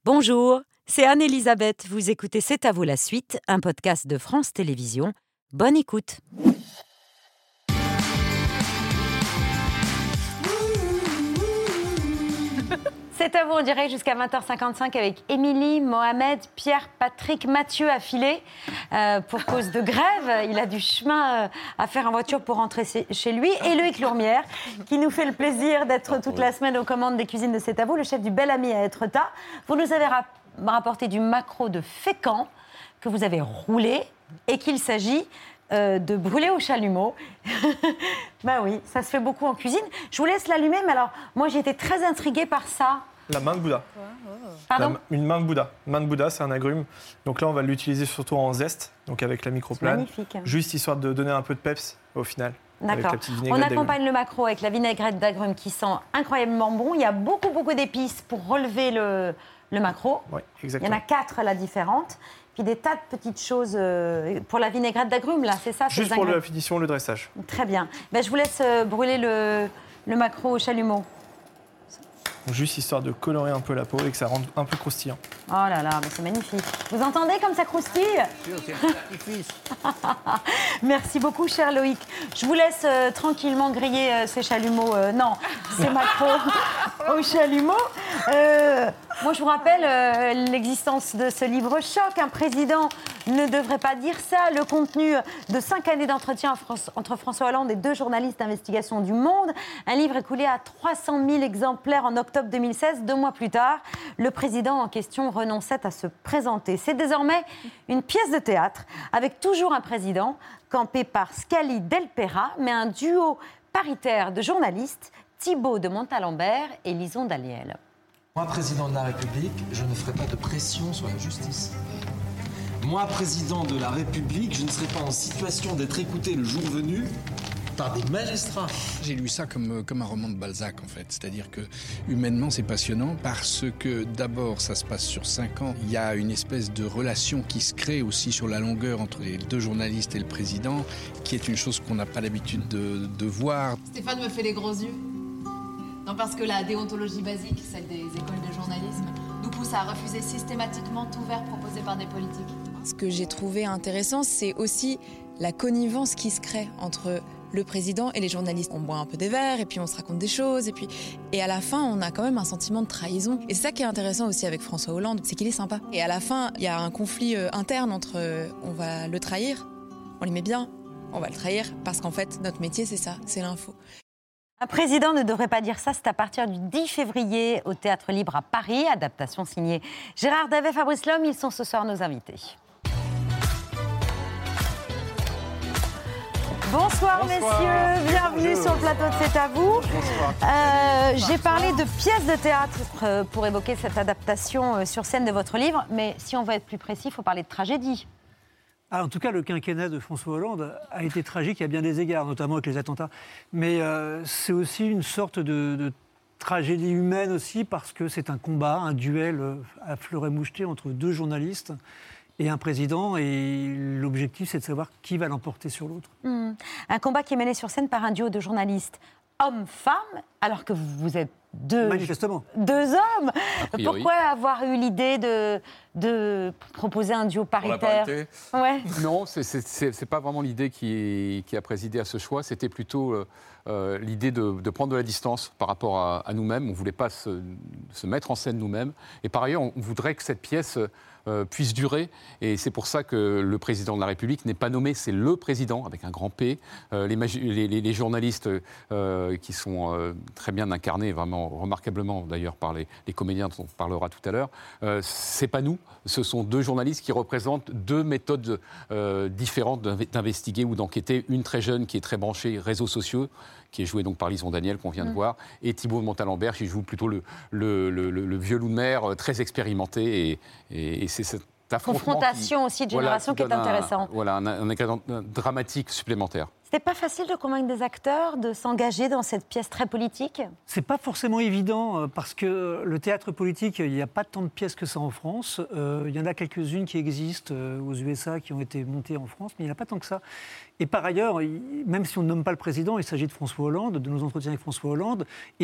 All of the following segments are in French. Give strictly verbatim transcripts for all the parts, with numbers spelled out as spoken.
Bonjour, c'est Anne-Elisabeth. Vous écoutez C'est à vous la suite, un podcast de France Télévisions. Bonne écoute. C'est à vous en direct jusqu'à vingt heures cinquante-cinq avec Émilie, Mohamed, Pierre, Patrick, Mathieu affilé euh, pour cause de grève. Il a du chemin euh, à faire en voiture pour rentrer chez lui. Et Loïc Lourmière, qui nous fait le plaisir d'être toute la semaine aux commandes des cuisines de C'est à vous, le chef du Bel Ami à Étretat. Vous nous avez rap- rapporté du maquereau de Fécamp que vous avez roulé et qu'il s'agit euh, de brûler au chalumeau. Ben oui, ça se fait beaucoup en cuisine. Je vous laisse l'allumer, mais alors, moi j'ai été très intriguée par ça. La main de Bouddha. Pardon ? La, une main de Bouddha. Main de Bouddha, c'est un agrume. Donc là, on va l'utiliser surtout en zeste, donc avec la microplane. Magnifique. Juste histoire de donner un peu de peps au final. D'accord. On accompagne le maquereau avec la vinaigrette d'agrumes qui sent incroyablement bon. Il y a beaucoup, beaucoup d'épices pour relever le, le maquereau. Oui, exactement. Il y en a quatre, là, différentes. Puis des tas de petites choses euh, pour la vinaigrette d'agrumes, là, c'est ça ? Juste pour la finition, le dressage. Très bien. Ben, je vous laisse euh, brûler le, le maquereau au chalumeau. Juste histoire de colorer un peu la peau et que ça rende un peu croustillant. Oh là là, mais c'est magnifique. Vous entendez comme ça croustille ? Merci beaucoup, cher Loïc. Je vous laisse euh, tranquillement griller euh, ces chalumeaux. Euh, non, ces maquereaux au chalumeau. Euh, moi, je vous rappelle euh, l'existence de ce livre choc. Un président ne devrait pas dire ça. Le contenu de cinq années d'entretien entre François Hollande et deux journalistes d'investigation du Monde. Un livre écoulé à trois cent mille exemplaires en octobre deux mille seize. Deux mois plus tard, le président en question renonçait à se présenter. C'est désormais une pièce de théâtre avec toujours un président campé par Scali Del Pera, mais un duo paritaire de journalistes, Thibault de Montalembert et Lison Daliel. Moi, président de la République, je ne ferai pas de pression sur la justice. Moi, président de la République, je ne serai pas en situation d'être écouté le jour venu par des magistrats. J'ai lu ça comme, comme un roman de Balzac, en fait. C'est-à-dire que, humainement, c'est passionnant parce que, d'abord, ça se passe sur cinq ans. Il y a une espèce de relation qui se crée aussi sur la longueur entre les deux journalistes et le président, qui est une chose qu'on n'a pas l'habitude de, de voir. Stéphane me fait les gros yeux. Non, parce que la déontologie basique, celle des écoles de journalisme, nous pousse à refuser systématiquement tout verre proposé par des politiques. Ce que j'ai trouvé intéressant, c'est aussi la connivence qui se crée entre le président et les journalistes. On boit un peu des verres et puis on se raconte des choses et puis et à la fin on a quand même un sentiment de trahison. Et c'est ça qui est intéressant aussi avec François Hollande, c'est qu'il est sympa. Et à la fin il y a un conflit euh, interne entre euh, on va le trahir, on l'aimait bien, on va le trahir parce qu'en fait notre métier c'est ça, c'est l'info. Un président ne devrait pas dire ça, c'est à partir du dix février au Théâtre Libre à Paris, adaptation signée Gérard Davet, Fabrice Lhomme, ils sont ce soir nos invités. Bonsoir, Bonsoir messieurs, bienvenue Bonjour. Sur le plateau de C'est à vous. Euh, j'ai parlé de pièces de théâtre pour évoquer cette adaptation sur scène de votre livre, mais si on veut être plus précis, il faut parler de tragédie. Ah, en tout cas, le quinquennat de François Hollande a été tragique à bien des égards, notamment avec les attentats. Mais euh, c'est aussi une sorte de, de tragédie humaine aussi, parce que c'est un combat, un duel à fleuret moucheté entre deux journalistes et un président, et l'objectif, c'est de savoir qui va l'emporter sur l'autre. Mmh. Un combat qui est mené sur scène par un duo de journalistes hommes-femmes, alors que vous êtes deux, Manifestement. deux hommes. Pourquoi avoir eu l'idée de, de proposer un duo paritaire ? Pour la parité ? Ouais. Non, c'est, c'est, c'est, c'est pas vraiment l'idée qui, qui a présidé à ce choix, c'était plutôt euh, l'idée de, de prendre de la distance par rapport à, à nous-mêmes. On ne voulait pas se, se mettre en scène nous-mêmes. Et par ailleurs, on voudrait que cette pièce euh, puisse durer. Et c'est pour ça que le président de la République n'est pas nommé, c'est le président, avec un grand P. Euh, les, magi- les, les, les journalistes euh, qui sont euh, très bien incarnés, vraiment remarquablement d'ailleurs par les, les comédiens dont on parlera tout à l'heure, euh, c'est pas nous, ce sont deux journalistes qui représentent deux méthodes euh, différentes d'investiguer ou d'enquêter. Une très jeune qui est très branchée réseaux sociaux, qui est jouée donc par Lison Daniel qu'on vient mmh. de voir, et Thibault de Montalembert qui joue plutôt le, le, le, le, le vieux loup de mer, très expérimenté, et, et, et c'est cette confrontation qui, aussi de génération voilà, qui, qui est intéressant. Un, voilà, un, un ingrédient dramatique supplémentaire. C'était pas facile de convaincre des acteurs de s'engager dans cette pièce très politique ? C'est pas forcément évident parce que le théâtre politique, il n'y a pas tant de pièces que ça en France. Euh, il y en a quelques-unes qui existent euh, aux U S A qui ont été montées en France, mais il n'y en a pas tant que ça. Et par ailleurs, il, même si on ne nomme pas le président, il s'agit de François Hollande, de nos entretiens avec François Hollande, et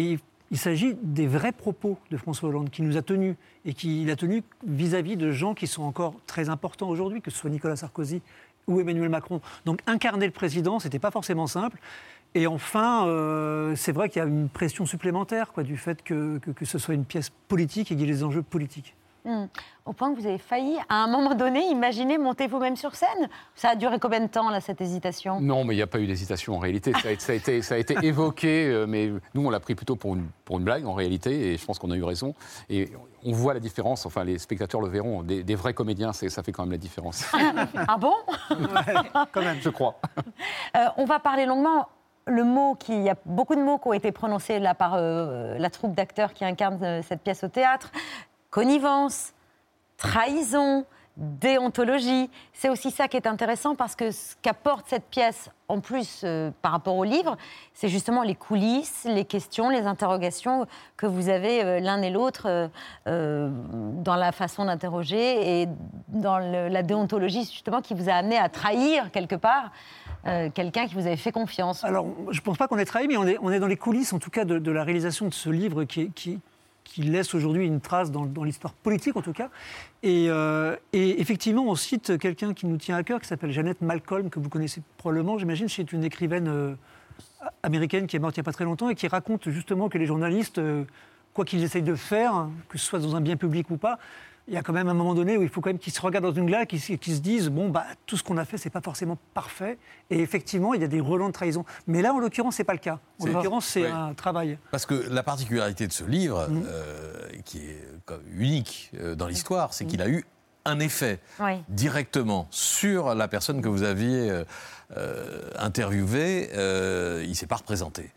Il s'agit des vrais propos de François Hollande qu'il nous a tenus et qu'il a tenus vis-à-vis de gens qui sont encore très importants aujourd'hui, que ce soit Nicolas Sarkozy ou Emmanuel Macron. Donc incarner le président, c'était pas forcément simple. Et enfin, euh, c'est vrai qu'il y a une pression supplémentaire quoi, du fait que, que, que ce soit une pièce politique et qu'il y ait des enjeux politiques. Mmh. Au point que vous avez failli, à un moment donné, imaginer monter vous-même sur scène. Ça a duré combien de temps, là, cette hésitation ? Non, mais il n'y a pas eu d'hésitation en réalité. Ça a, ça a, été, ça a été évoqué, mais nous, on l'a pris plutôt pour une, pour une blague en réalité, et je pense qu'on a eu raison. Et on voit la différence, enfin, les spectateurs le verront, des, des vrais comédiens, c'est, ça fait quand même la différence. Ah bon ? Ouais, quand même. Je crois. Euh, on va parler longuement. Le mot qui, il y a beaucoup de mots qui ont été prononcés là par euh, la troupe d'acteurs qui incarne euh, cette pièce au théâtre. Connivence, trahison, déontologie. C'est aussi ça qui est intéressant parce que ce qu'apporte cette pièce, en plus euh, par rapport au livre, c'est justement les coulisses, les questions, les interrogations que vous avez euh, l'un et l'autre euh, euh, dans la façon d'interroger et dans le, la déontologie justement qui vous a amené à trahir quelque part euh, quelqu'un qui vous avait fait confiance. Alors, je ne pense pas qu'on ait trahi, mais on est, on est dans les coulisses en tout cas de, de la réalisation de ce livre qui est... Qui, qui laisse aujourd'hui une trace dans, dans l'histoire politique, en tout cas. Et, euh, et effectivement, on cite quelqu'un qui nous tient à cœur, qui s'appelle Jeannette Malcolm, que vous connaissez probablement, j'imagine. C'est une écrivaine euh, américaine qui est morte il n'y a pas très longtemps et qui raconte justement que les journalistes, euh, quoi qu'ils essayent de faire, que ce soit dans un bien public ou pas, il y a quand même un moment donné où il faut quand même qu'ils se regardent dans une glace, qu'ils, qu'ils se disent bon bah tout ce qu'on a fait c'est pas forcément parfait et effectivement il y a des relents de trahison. Mais là en l'occurrence c'est pas le cas. En c'est l'occurrence c'est oui. un travail. Parce que la particularité de ce livre, mmh. euh, qui est unique euh, dans l'histoire, c'est mmh. qu'il a eu un effet oui. directement sur la personne que vous aviez euh, euh, interviewée. Euh, il s'est pas représenté.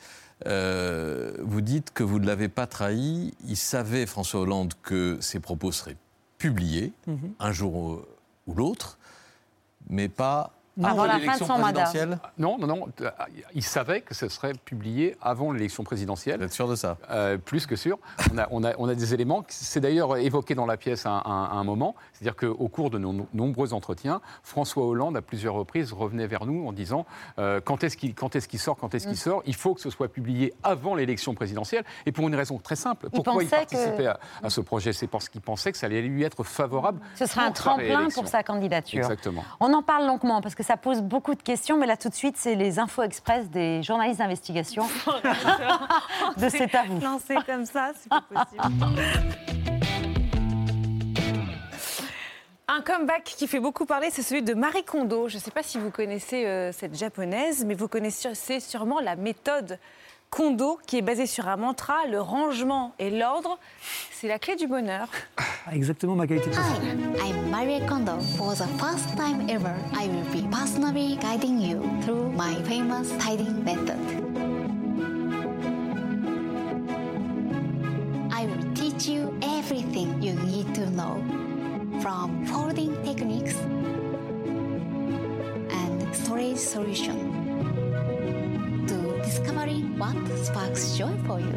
Euh, vous dites que vous ne l'avez pas trahi. Il savait, François Hollande, que ses propos seraient publié, mmh. un jour ou l'autre, mais pas avant avant l'élection présidentielle. Non, non, non. Il savait que ce serait publié avant l'élection présidentielle. Vous êtes sûr de ça ? euh, Plus que sûr. On a, on, a, on a des éléments. C'est d'ailleurs évoqué dans la pièce à un, à un moment. C'est-à-dire qu'au cours de nos nombreux entretiens, François Hollande, à plusieurs reprises, revenait vers nous en disant euh, quand est-ce qu'il, quand est-ce qu'il sort, quand est-ce qu'il mmh. sort. Il faut que ce soit publié avant l'élection présidentielle. Et pour une raison très simple. Il Pourquoi il participait que... à, à ce projet ? C'est parce qu'il pensait que ça allait lui être favorable. Ce sera un tremplin pour sa candidature. Exactement. On en parle longuement parce que ça pose beaucoup de questions, mais là tout de suite, c'est les infos express des journalistes d'investigation. De C'est à vous. Lancé comme ça, c'est pas possible. Un comeback qui fait beaucoup parler, c'est celui de Marie Kondo. Je ne sais pas si vous connaissez euh, cette japonaise, mais vous connaissez sûrement la méthode Kondo, qui est basée sur un mantra, le rangement et l'ordre, c'est la clé du bonheur. Ah, exactement ma qualité de Hi, I'm Marie Kondo. For the first time ever, I will be personally guiding you through my famous tidying method. I will teach you everything you need to know, from folding techniques and storage solution. Discovering what sparks joy for you.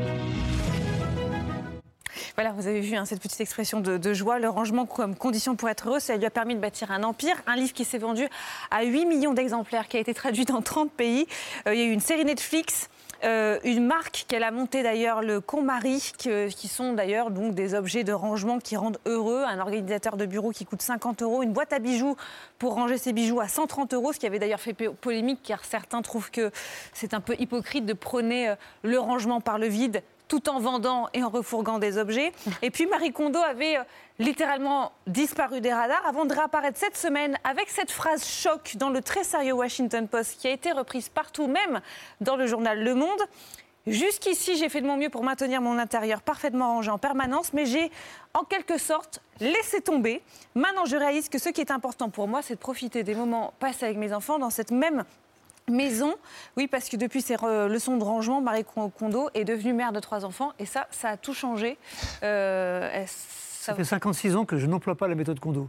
Voilà, vous avez vu hein, cette petite expression de, de joie, le rangement comme condition pour être heureux, ça lui a permis de bâtir un empire, un livre qui s'est vendu à huit millions d'exemplaires, qui a été traduit dans trente pays. Euh, il y a eu une série Netflix. Euh, une marque qu'elle a montée d'ailleurs, le KonMari, qui, qui sont d'ailleurs donc des objets de rangement qui rendent heureux. Un organisateur de bureau qui coûte cinquante euros, une boîte à bijoux pour ranger ses bijoux à cent trente euros, ce qui avait d'ailleurs fait polémique car certains trouvent que c'est un peu hypocrite de prôner le rangement par le vide tout en vendant et en refourguant des objets. Et puis Marie Kondo avait littéralement disparu des radars avant de réapparaître cette semaine avec cette phrase choc dans le très sérieux Washington Post qui a été reprise partout, même dans le journal Le Monde. Jusqu'ici, j'ai fait de mon mieux pour maintenir mon intérieur parfaitement rangé en permanence, mais j'ai en quelque sorte laissé tomber. Maintenant, je réalise que ce qui est important pour moi, c'est de profiter des moments passés avec mes enfants dans cette même maison. Oui, parce que depuis ses re- leçons de rangement, Marie Kondo est devenue mère de trois enfants et ça, ça a tout changé. Euh, elle, ça... ça fait cinquante-six ans que je n'emploie pas la méthode Kondo.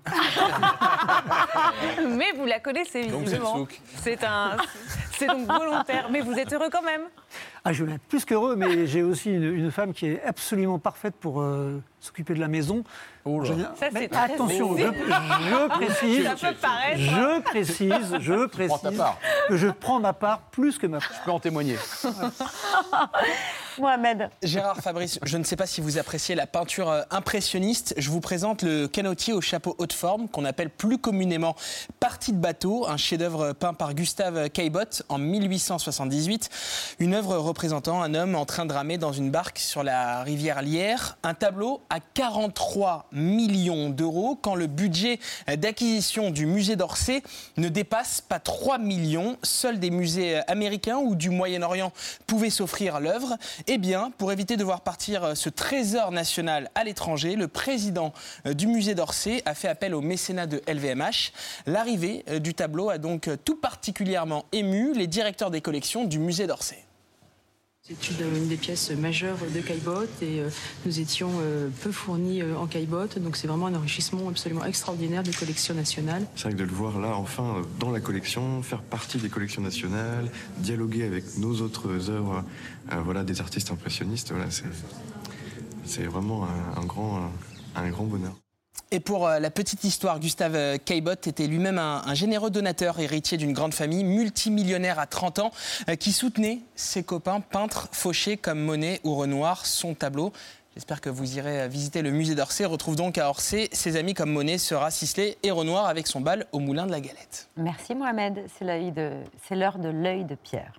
Mais vous la connaissez visiblement. Donc c'est, c'est, un, c'est donc volontaire, mais vous êtes heureux quand même. Ah, je suis plus qu'heureux, mais j'ai aussi une, une femme qui est absolument parfaite pour euh, s'occuper de la maison. Oh là. Je, ça, mais c'est attention, je, je précise, ça peut paraître. je précise, je précise que je prends ma part plus que ma part. Je peux en témoigner. Mohamed. Gérard Fabrice, je ne sais pas si vous appréciez la peinture euh, impressionniste. Je vous présente le canotier au chapeau haute forme, qu'on appelle plus communément Partie de bateau, un chef-d'œuvre peint par Gustave Caillebotte en mille huit cent soixante-dix-huit. Une œuvre représentant un homme en train de ramer dans une barque sur la rivière Lierre. Un tableau à quarante-trois millions d'euros, quand le budget d'acquisition du musée d'Orsay ne dépasse pas trois millions. Seuls des musées américains ou du Moyen-Orient pouvaient s'offrir l'œuvre. Eh bien, pour éviter de voir partir ce trésor national à l'étranger, le président du musée d'Orsay a fait appel au mécénat de L V M H. L'arrivée du tableau a donc tout particulièrement ému les directeurs des collections du musée d'Orsay. C'est une des pièces majeures de Caillebotte et nous étions peu fournis en Caillebotte, donc c'est vraiment un enrichissement absolument extraordinaire des collections nationales. C'est vrai que de le voir là, enfin, dans la collection, faire partie des collections nationales, dialoguer avec nos autres œuvres, euh, voilà, des artistes impressionnistes, voilà, c'est, c'est vraiment un, un, grand, un, un grand bonheur. Et pour la petite histoire, Gustave Caillebotte était lui-même un, un généreux donateur, héritier d'une grande famille, multimillionnaire à trente ans, qui soutenait ses copains peintres fauchés comme Monet ou Renoir, son tableau. J'espère que vous irez visiter le musée d'Orsay. Retrouve donc à Orsay ses amis comme Monet, Seurat, Sisley et Renoir avec son bal au Moulin de la Galette. Merci Mohamed, c'est, l'œil de... c'est l'heure de l'œil de Pierre.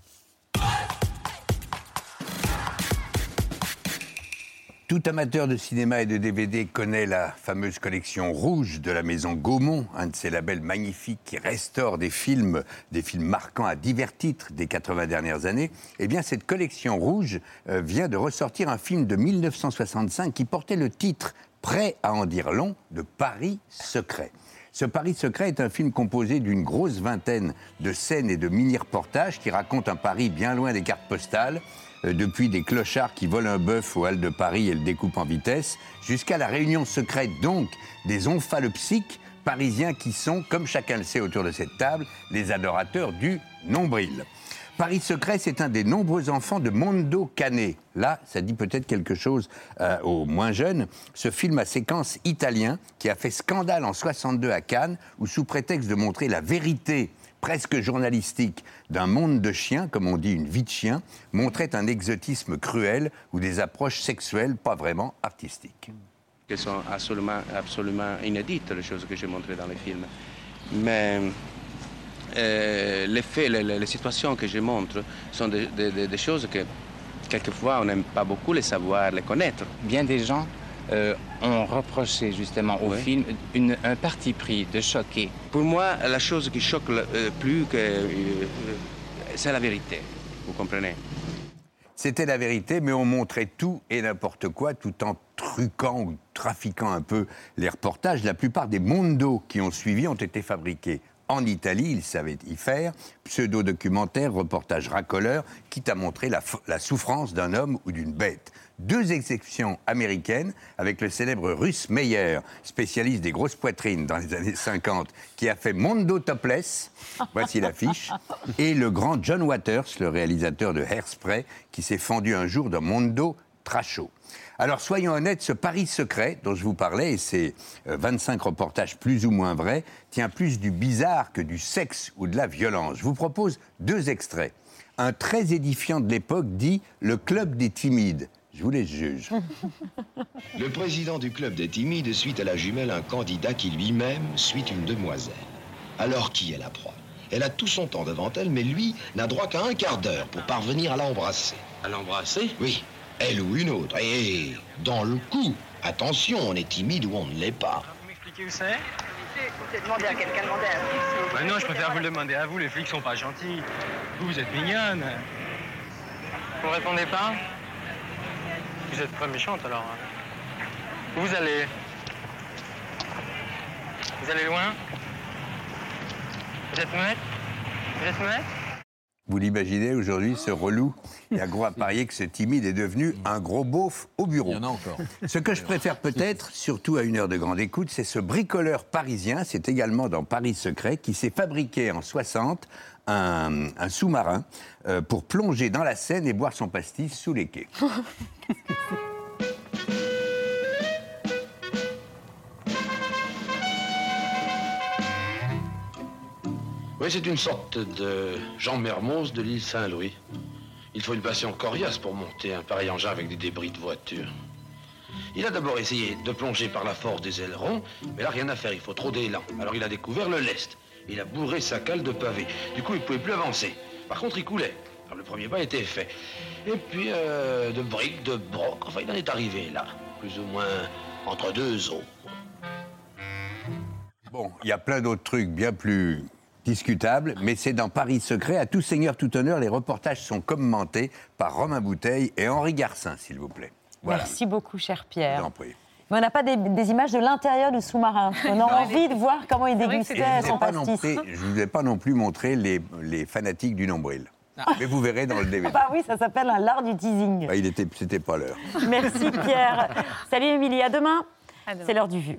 Tout amateur de cinéma et de D V D connaît la fameuse collection rouge de la maison Gaumont, un de ces labels magnifiques qui restaure des films, des films marquants à divers titres des quatre-vingts dernières années. Eh bien, cette collection rouge euh, vient de ressortir un film de mille neuf cent soixante-cinq qui portait le titre « Prêt à en dire long » de Paris secret. Ce Paris secret est un film composé d'une grosse vingtaine de scènes et de mini-reportages qui racontent un Paris bien loin des cartes postales, euh, depuis des clochards qui volent un bœuf aux Halles de Paris et le découpent en vitesse, jusqu'à la réunion secrète donc des omphalepsiques parisiens qui sont, comme chacun le sait autour de cette table, les adorateurs du nombril. Paris secret, c'est un des nombreux enfants de Mondo Canet. Là, ça dit peut-être quelque chose euh, aux moins jeunes. Ce film à séquence italien qui a fait scandale en soixante-deux à Cannes, où sous prétexte de montrer la vérité presque journalistique d'un monde de chiens, comme on dit une vie de chien, montrait un exotisme cruel ou des approches sexuelles pas vraiment artistiques. Elles sont absolument, absolument inédites, les choses que j'ai montrées dans les films. Mais euh, les faits, les, les situations que je montre sont des, des, des choses que, quelquefois, on n'aime pas beaucoup les savoir, les connaître. Bien des gens euh, ont reproché justement au oui. film une, un parti pris de choquer. Pour moi, la chose qui choque le euh, plus, que, euh, c'est la vérité, vous comprenez? C'était la vérité, mais on montrait tout et n'importe quoi, tout en truquant ou trafiquant un peu les reportages. La plupart des mondos qui ont suivi ont été fabriqués en Italie, ils savaient y faire, pseudo-documentaires, reportages racoleurs, quitte à montrer la, la souffrance d'un homme ou d'une bête. Deux exceptions américaines, avec le célèbre Russ Meyer, spécialiste des grosses poitrines dans les années cinquante, qui a fait Mondo Topless, voici l'affiche, et le grand John Waters, le réalisateur de Hairspray, qui s'est fendu un jour dans Mondo Trasho. Alors, soyons honnêtes, ce Paris secret dont je vous parlais, et ces vingt-cinq reportages plus ou moins vrais, tient plus du bizarre que du sexe ou de la violence. Je vous propose deux extraits. Un très édifiant de l'époque dit « Le club des timides ». Je vous les juge. Le président du club des timides suit à la jumelle un candidat qui lui-même suit une demoiselle. Alors qui est la proie? Elle a tout son temps devant elle, mais lui n'a droit qu'à un quart d'heure pour parvenir à l'embrasser. À l'embrasser? Oui. Elle ou une autre. Et dans le coup, attention, on est timide ou on ne l'est pas. Vous m'expliquez où c'est? C'est demander à quelqu'un, demander à vous. Ben non, je préfère vous le demander à vous, les flics sont pas gentils. Vous, vous êtes mignonne. Vous répondez pas? Vous êtes pas méchante alors. Où vous allez? Vous allez loin? Vous êtes muette? Vous êtes muette? Vous l'imaginez aujourd'hui, ce relou? Il y a gros à parier que ce timide est devenu un gros beauf au bureau. Il y en a encore. Ce que je préfère peut-être, surtout à une heure de grande écoute, c'est ce bricoleur parisien, c'est également dans Paris secret, qui s'est fabriqué en soixante un, un sous-marin euh, pour plonger dans la Seine et boire son pastis sous les quais. Oui, c'est une sorte de Jean Mermoz de l'île Saint-Louis. Il faut une patience coriace pour monter un pareil engin avec des débris de voiture. Il a d'abord essayé de plonger par la force des ailerons, mais là, rien à faire, il faut trop d'élan. Alors il a découvert le lest. Il a bourré sa cale de pavés. Du coup, il ne pouvait plus avancer. Par contre, il coulait. Alors le premier pas était fait. Et puis, euh, de briques, de brocs, enfin, il en est arrivé là, plus ou moins entre deux eaux. Bon, il y a plein d'autres trucs bien plus discutables, mais c'est dans Paris Secret, à tout seigneur, tout honneur, les reportages sont commentés par Romain Bouteille et Henri Garcin, s'il vous plaît. Voilà. Merci beaucoup, cher Pierre. Je t'en prie. Mais on n'a pas des, des images de l'intérieur du sous-marin. On a envie de voir comment il dégustait son pastis. Je ne vous ai pas non plus montré les, les fanatiques du nombril. Ah. Mais vous verrez dans le D V D. Bah oui, ça s'appelle un l'art du teasing. Bah, il était, c'était pas l'heure. Merci Pierre. Salut Émilie, à demain. À demain. C'est l'heure du vu.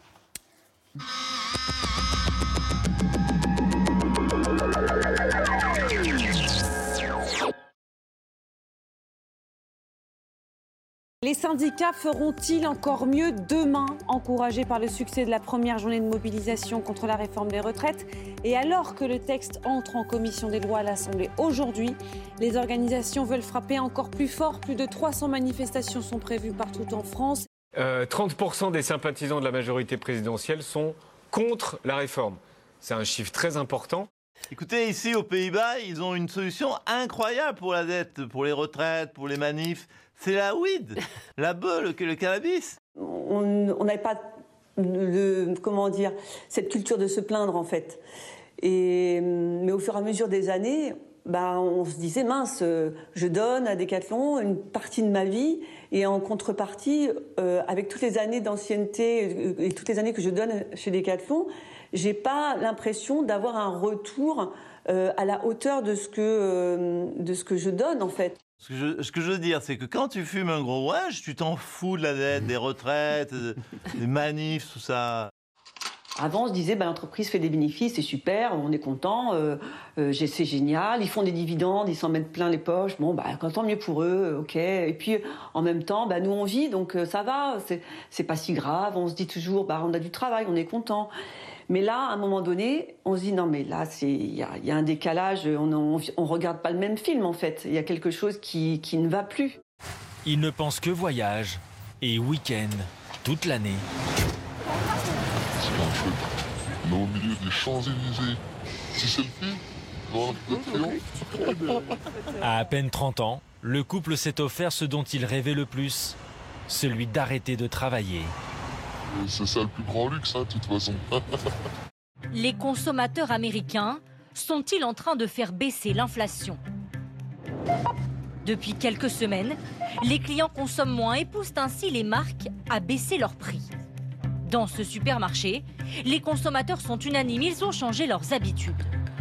Les syndicats feront-ils encore mieux demain, encouragés par le succès de la première journée de mobilisation contre la réforme des retraites? Et alors que le texte entre en commission des lois à l'Assemblée aujourd'hui, les organisations veulent frapper encore plus fort. Plus de trois cents manifestations sont prévues partout en France. Euh, trente pour cent des sympathisants de la majorité présidentielle sont contre la réforme. C'est un chiffre très important. Écoutez, ici aux Pays-Bas, ils ont une solution incroyable pour la dette, pour les retraites, pour les manifs. C'est la weed, la beule, le cannabis. On n'avait pas, le, comment dire, cette culture de se plaindre, en fait. Et, mais au fur et à mesure des années, bah, on se disait, mince, je donne à Decathlon une partie de ma vie, et en contrepartie, euh, avec toutes les années d'ancienneté et toutes les années que je donne chez Decathlon, j'ai pas l'impression d'avoir un retour euh, à la hauteur de ce que, euh, de ce que je donne, en fait. Ce que, je, ce que je veux dire, c'est que quand tu fumes un gros ouage, tu t'en fous de la dette, des retraites, des manifs, tout ça. Avant, on se disait, bah, l'entreprise fait des bénéfices, c'est super, on est content, euh, euh, c'est génial, ils font des dividendes, ils s'en mettent plein les poches, bon, bah, tant mieux pour eux, ok. Et puis, en même temps, bah, nous, on vit, donc euh, ça va, c'est, c'est pas si grave, on se dit toujours, bah, on a du travail, on est content. Mais là, à un moment donné, on se dit, non, mais là, il y, y a un décalage, on ne regarde pas le même film, en fait. Il y a quelque chose qui, qui ne va plus. Il ne pense que voyage et week-end toute l'année. C'est un truc. On est au milieu des Champs-Élysées. Si c'est le fait, dans le triomphe. À à peine trente ans, le couple s'est offert ce dont il rêvait le plus, celui d'arrêter de travailler. C'est ça le plus grand luxe, hein, de toute façon. Les consommateurs américains sont-ils en train de faire baisser l'inflation? Depuis quelques semaines, les clients consomment moins et poussent ainsi les marques à baisser leurs prix. Dans ce supermarché, les consommateurs sont unanimes, ils ont changé leurs habitudes.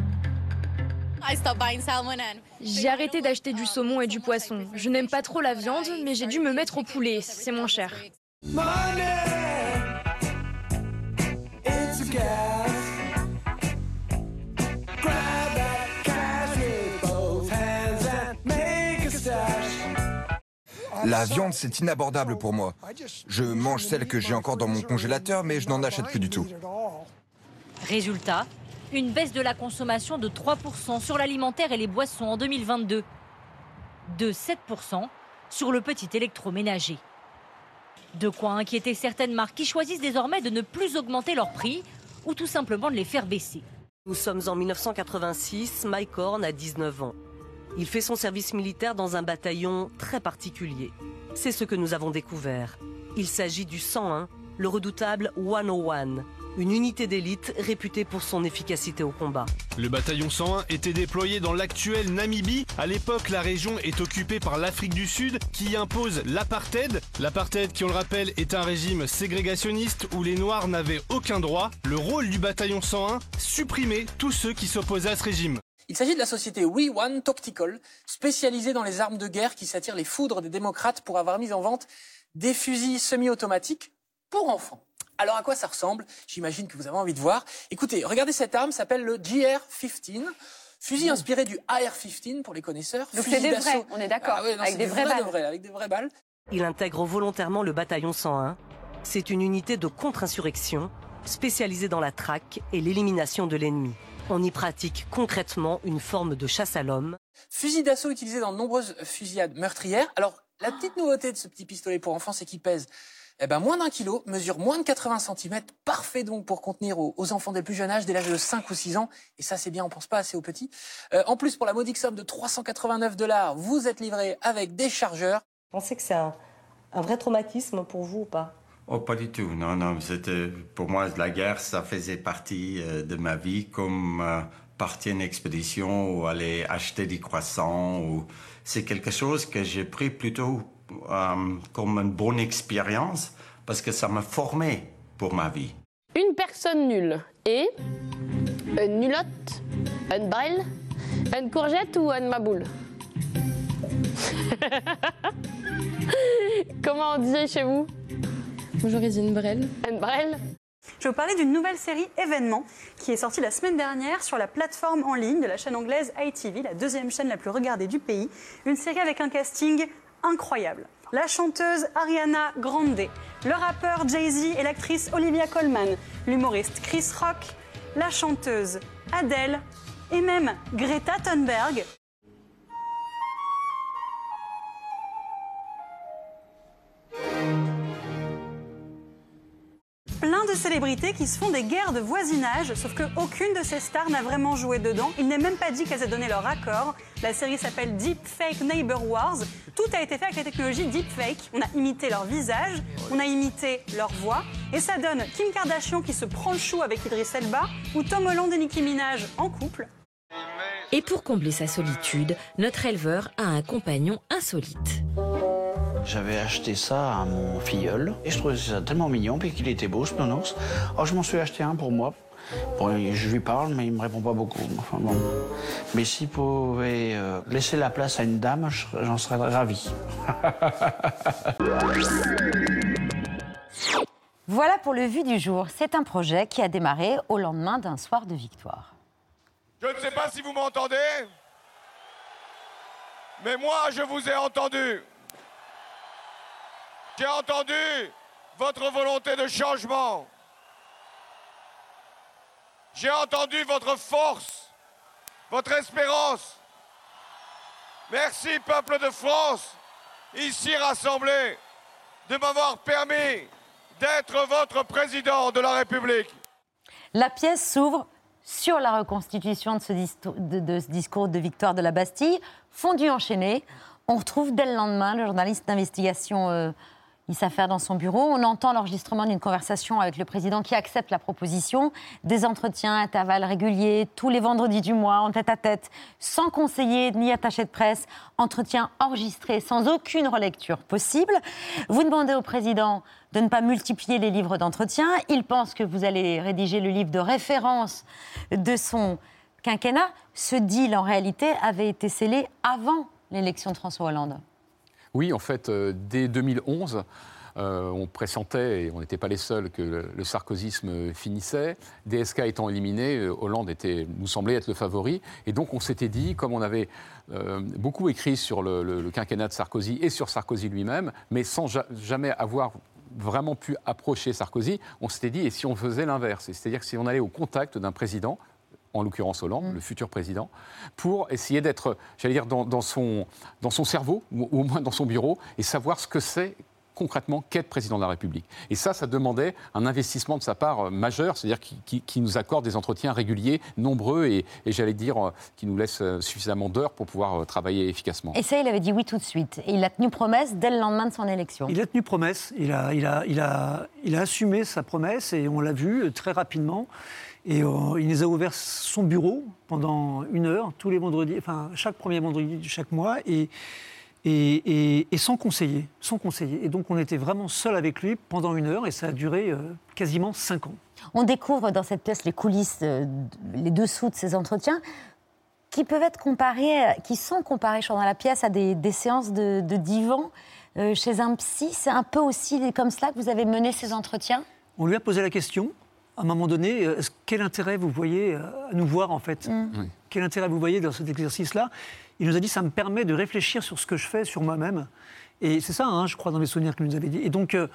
J'ai arrêté d'acheter du saumon et du poisson. Je n'aime pas trop la viande, mais j'ai dû me mettre au poulet, c'est moins cher. La viande, c'est inabordable pour moi. Je mange celle que j'ai encore dans mon congélateur, mais je n'en achète plus du tout. Résultat, une baisse de la consommation de trois pour cent sur l'alimentaire et les boissons en deux mille vingt-deux. De sept pour cent sur le petit électroménager. De quoi inquiéter certaines marques qui choisissent désormais de ne plus augmenter leurs prix ou tout simplement de les faire baisser. Nous sommes en mille neuf cent quatre-vingt-six, Mike Horn a dix-neuf ans. Il fait son service militaire dans un bataillon très particulier. C'est ce que nous avons découvert. Il s'agit du cent un, le redoutable cent un, une unité d'élite réputée pour son efficacité au combat. Le bataillon cent un était déployé dans l'actuelle Namibie. À l'époque, la région est occupée par l'Afrique du Sud qui impose l'apartheid. L'apartheid, qui on le rappelle, est un régime ségrégationniste où les Noirs n'avaient aucun droit. Le rôle du bataillon cent un, supprimer tous ceux qui s'opposaient à ce régime. Il s'agit de la société We One Tactical, spécialisée dans les armes de guerre qui s'attirent les foudres des démocrates pour avoir mis en vente des fusils semi-automatiques pour enfants. Alors à quoi ça ressemble? J'imagine que vous avez envie de voir. Écoutez, regardez cette arme, s'appelle le G R quinze. Fusil inspiré du A R quinze pour les connaisseurs. Donc c'est des vrais, on est d'accord, ah ouais, non, avec des, des vraies balles. De vrais, avec des vraies balles. Il intègre volontairement le bataillon cent un. C'est une unité de contre-insurrection spécialisée dans la traque et l'élimination de l'ennemi. On y pratique concrètement une forme de chasse à l'homme. Fusil d'assaut utilisé dans de nombreuses fusillades meurtrières. Alors, la petite nouveauté de ce petit pistolet pour enfants, c'est qu'il pèse eh ben, moins d'un kilo, mesure moins de quatre-vingts centimètres, parfait donc pour contenir aux, aux enfants dès le plus jeune âge, dès l'âge de cinq ou six ans. Et ça, c'est bien, on pense pas assez aux petits. Euh, en plus, pour la modique somme de trois cent quatre-vingt-neuf dollars, vous êtes livré avec des chargeurs. Vous pensez que c'est un, un vrai traumatisme pour vous ou pas? Oh, pas du tout. Non, non. C'était, pour moi, la guerre, ça faisait partie euh, de ma vie, comme euh, partir en expédition ou aller acheter des croissants. Ou... C'est quelque chose que j'ai pris plutôt euh, comme une bonne expérience parce que ça m'a formé pour ma vie. Une personne nulle est une nulotte, une brêle, une courgette ou une maboule? Comment on disait chez vous? J'aurais dit une brêle. Une brêle. Je vais vous parler d'une nouvelle série événement qui est sortie la semaine dernière sur la plateforme en ligne de la chaîne anglaise I T V, la deuxième chaîne la plus regardée du pays. Une série avec un casting incroyable. La chanteuse Ariana Grande, le rappeur Jay-Z et l'actrice Olivia Colman, l'humoriste Chris Rock, la chanteuse Adele et même Greta Thunberg. Plein de célébrités qui se font des guerres de voisinage, sauf qu'aucune de ces stars n'a vraiment joué dedans. Il n'est même pas dit qu'elles aient donné leur accord. La série s'appelle Deepfake Neighbor Wars. Tout a été fait avec la technologie Deepfake. On a imité leur visage, on a imité leur voix, et ça donne Kim Kardashian qui se prend le chou avec Idris Elba, ou Tom Holland et Nicki Minaj en couple. Et pour combler sa solitude, notre éleveur a un compagnon insolite. J'avais acheté ça à mon filleul et je trouvais ça tellement mignon, puis qu'il était beau ce nounours. Alors je m'en suis acheté un pour moi. Bon, je lui parle, mais il me répond pas beaucoup. Enfin, bon. Mais s'il pouvait euh, laisser la place à une dame, j'en serais ravi. Voilà pour le Vu du jour. C'est un projet qui a démarré au lendemain d'un soir de victoire. Je ne sais pas si vous m'entendez, mais moi, je vous ai entendu. J'ai entendu votre volonté de changement. J'ai entendu votre force, votre espérance. Merci, peuple de France, ici rassemblés, de m'avoir permis d'être votre président de la République. La pièce s'ouvre sur la reconstitution de ce, de, de ce discours de victoire de la Bastille. Fondu enchaîné, on retrouve dès le lendemain le journaliste d'investigation euh, Issa Fer dans son bureau. On entend l'enregistrement d'une conversation avec le président qui accepte la proposition. Des entretiens à intervalles réguliers, tous les vendredis du mois, en tête-à-tête, sans conseiller ni attaché de presse. Entretien enregistré, sans aucune relecture possible. Vous demandez au président de ne pas multiplier les livres d'entretien. Il pense que vous allez rédiger le livre de référence de son quinquennat. Ce deal, en réalité, avait été scellé avant l'élection de François Hollande. Oui, en fait, euh, dès deux mille onze, euh, on pressentait, et on n'était pas les seuls, que le, le sarkozysme finissait. D S K étant éliminé, euh, Hollande était, nous semblait être le favori. Et donc, on s'était dit, comme on avait euh, beaucoup écrit sur le, le, le quinquennat de Sarkozy et sur Sarkozy lui-même, mais sans ja- jamais avoir vraiment pu approcher Sarkozy, on s'était dit, et si on faisait l'inverse? C'est-à-dire que si on allait au contact d'un président, en l'occurrence Hollande, mmh. le futur président, pour essayer d'être, j'allais dire, dans, dans, son, dans son cerveau, ou au moins dans son bureau, et savoir ce que c'est concrètement qu'être président de la République. Et ça, ça demandait un investissement de sa part euh, majeur, c'est-à-dire qui, qui, qui nous accorde des entretiens réguliers, nombreux, et, et j'allais dire, euh, qui nous laisse euh, suffisamment d'heures pour pouvoir euh, travailler efficacement. Et ça, il avait dit oui tout de suite. Et il a tenu promesse dès le lendemain de son élection. Il a tenu promesse, il a, il a, il a, il a assumé sa promesse, et on l'a vu euh, très rapidement. Et euh, il nous a ouvert son bureau pendant une heure, tous les vendredis, enfin chaque premier vendredi de chaque mois, et, et, et, et sans conseiller, sans conseiller. Et donc on était vraiment seul avec lui pendant une heure, et ça a duré euh, quasiment cinq ans. On découvre dans cette pièce les coulisses, euh, les dessous de ces entretiens, qui peuvent être comparés, qui sont comparés dans la pièce à des, des séances de, de divan euh, chez un psy. C'est un peu aussi comme cela que vous avez mené ces entretiens? On lui a posé la question. À un moment donné, est-ce, quel intérêt vous voyez à nous voir, en fait? mmh. oui. Quel intérêt vous voyez dans cet exercice-là? Il nous a dit, ça me permet de réfléchir sur ce que je fais, sur moi-même. Et c'est ça, hein, je crois, dans les souvenirs qu'il nous avait dit. Et donc, euh,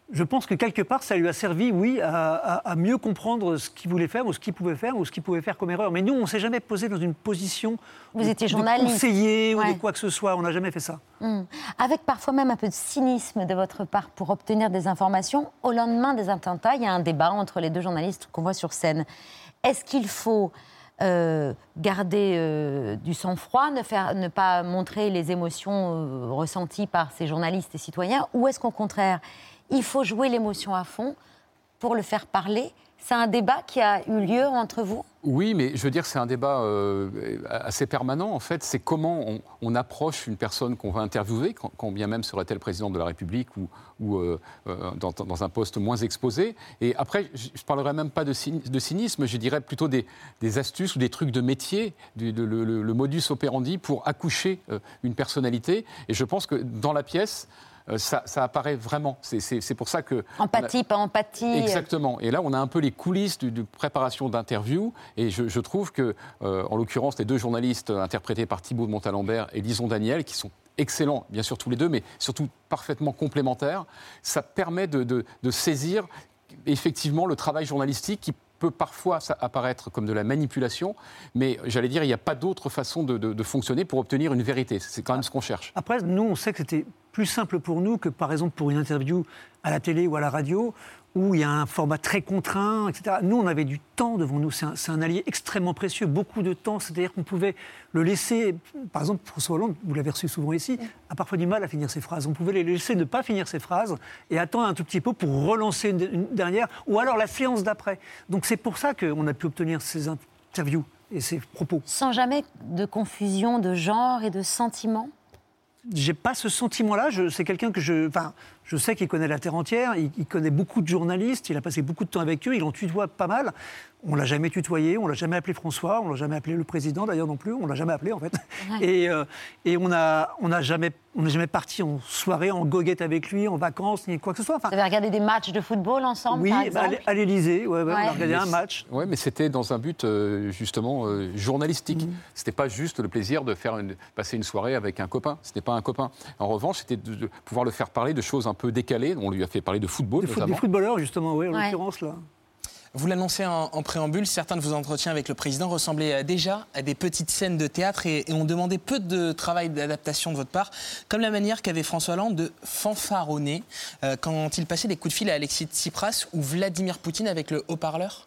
je pense que quelque part, ça lui a servi, oui, à, à, à mieux comprendre ce qu'il voulait faire ou ce qu'il pouvait faire ou ce qu'il pouvait faire comme erreur. Mais nous, on ne s'est jamais posé dans une position Vous de, étiez de journaliste. conseiller Ouais. ou de quoi que ce soit. On n'a jamais fait ça. Mmh. Avec parfois même un peu de cynisme de votre part pour obtenir des informations. Au lendemain des attentats, il y a un débat entre les deux journalistes qu'on voit sur scène. Est-ce qu'il faut euh, garder euh, du sang-froid, ne, faire, ne pas montrer les émotions euh, ressenties par ces journalistes et citoyens, ou est-ce qu'au contraire, il faut jouer l'émotion à fond pour le faire parler? C'est un débat qui a eu lieu entre vous? Oui, mais je veux dire, c'est un débat euh, assez permanent, en fait. C'est comment on, on approche une personne qu'on va interviewer, quand, quand bien même serait-elle présidente de la République ou, ou euh, dans, dans un poste moins exposé. Et après, je ne parlerai même pas de, cynisme, de cynisme, je dirais plutôt des, des astuces ou des trucs de métier, du, de, le, le, le modus operandi pour accoucher euh, une personnalité. Et je pense que dans la pièce, Euh, ça, ça apparaît vraiment. C'est, c'est, c'est pour ça que... Empathie, a... pas empathie. Exactement. Et là, on a un peu les coulisses de, de préparation d'interview. Et je, je trouve que, euh, en l'occurrence, les deux journalistes interprétés par Thibaut de Montalembert et Lison Daniel, qui sont excellents, bien sûr tous les deux, mais surtout parfaitement complémentaires, ça permet de, de, de saisir effectivement le travail journalistique qui peut parfois apparaître comme de la manipulation, mais j'allais dire, il n'y a pas d'autre façon de, de, de fonctionner pour obtenir une vérité. C'est quand même ce qu'on cherche. Après, nous, on sait que c'était plus simple pour nous que, par exemple, pour une interview à la télé ou à la radio, où il y a un format très contraint, et cetera. Nous, on avait du temps devant nous. C'est un, c'est un allié extrêmement précieux, beaucoup de temps. C'est-à-dire qu'on pouvait le laisser... Par exemple, François Hollande, vous l'avez reçu souvent ici, a parfois du mal à finir ses phrases. On pouvait les laisser ne pas finir ses phrases et attendre un tout petit peu pour relancer une, une dernière, ou alors la séance d'après. Donc c'est pour ça qu'on a pu obtenir ces interviews et ces propos. Sans jamais de confusion de genre et de sentiments? J'ai pas ce sentiment-là. Je, c'est quelqu'un que je... Enfin, je sais qu'il connaît la terre entière, il, il connaît beaucoup de journalistes, il a passé beaucoup de temps avec eux, il en tutoie pas mal. On l'a jamais tutoyé, on l'a jamais appelé François, on l'a jamais appelé le président d'ailleurs non plus, on l'a jamais appelé en fait. Ouais. Et, euh, et on a, on a jamais, on n'est jamais parti en soirée, en goguette avec lui, en vacances, ni quoi que ce soit. Enfin, vous avez regardé des matchs de football ensemble, oui, par exemple? Oui, à l'Élysée, ouais, ouais, ouais. on a regardé un match. Oui, mais c'était dans un but euh, justement euh, journalistique. Mmh. C'était pas juste le plaisir de faire une, passer une soirée avec un copain. C'était pas un copain. En revanche, c'était de, de pouvoir le faire parler de choses un peu décalées. On lui a fait parler de football, des, des footballeurs, justement, oui, en ouais. l'occurrence, là. Vous l'annoncez en, en préambule, certains de vos entretiens avec le président ressemblaient déjà à des petites scènes de théâtre et, et ont demandé peu de travail d'adaptation de votre part, comme la manière qu'avait François Hollande de fanfaronner euh, quand il passait des coups de fil à Alexis Tsipras ou Vladimir Poutine avec le haut-parleur.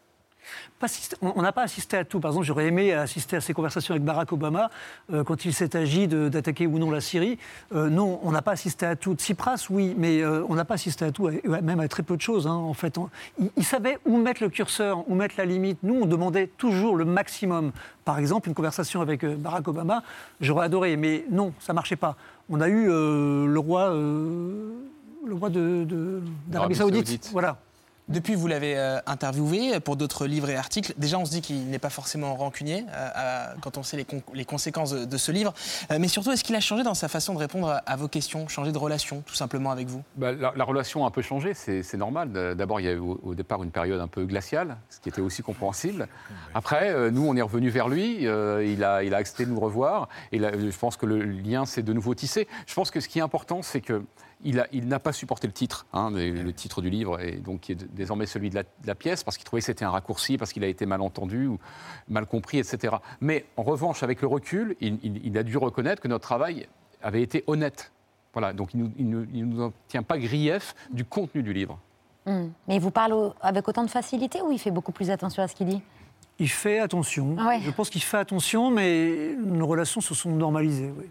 Pas, on n'a pas assisté à tout. Par exemple, j'aurais aimé assister à ces conversations avec Barack Obama euh, quand il s'est agi de, d'attaquer ou non la Syrie. Euh, non, on n'a pas assisté à tout. Tsipras, oui, mais euh, on n'a pas assisté à tout, même à très peu de choses. Hein, en fait, on, il, il savait où mettre le curseur, où mettre la limite. Nous, on demandait toujours le maximum. Par exemple, une conversation avec euh, Barack Obama, j'aurais adoré, mais non, ça ne marchait pas. On a eu euh, le roi, euh, le roi de, de, d'Arabie Saoudite. Saoudite. Voilà. Depuis, vous l'avez euh, interviewé pour d'autres livres et articles. Déjà, on se dit qu'il n'est pas forcément rancunier euh, à, quand on sait les, con- les conséquences de, de ce livre. Euh, mais surtout, est-ce qu'il a changé dans sa façon de répondre à, à vos questions, changé de relation, tout simplement, avec vous? bah, la, la relation a un peu changé, c'est, c'est normal. D'abord, il y a eu au, au départ une période un peu glaciale, ce qui était aussi compréhensible. Après, euh, nous, on est revenu vers lui. Euh, il, a, il a accepté de nous revoir. Et là, je pense que le lien s'est de nouveau tissé. Je pense que ce qui est important, c'est que Il, a, il n'a pas supporté le titre, hein, le, le titre du livre, et donc qui est désormais celui de la, de la pièce, parce qu'il trouvait que c'était un raccourci, parce qu'il a été mal entendu ou mal compris, et cetera. Mais en revanche, avec le recul, il, il, il a dû reconnaître que notre travail avait été honnête. Voilà, donc il ne nous, nous en tient pas grief du contenu du livre. Mmh. Mais il vous parle au, avec autant de facilité ou il fait beaucoup plus attention à ce qu'il dit? Il fait attention. Ah ouais. Je pense qu'il fait attention, mais nos relations se sont normalisées, oui.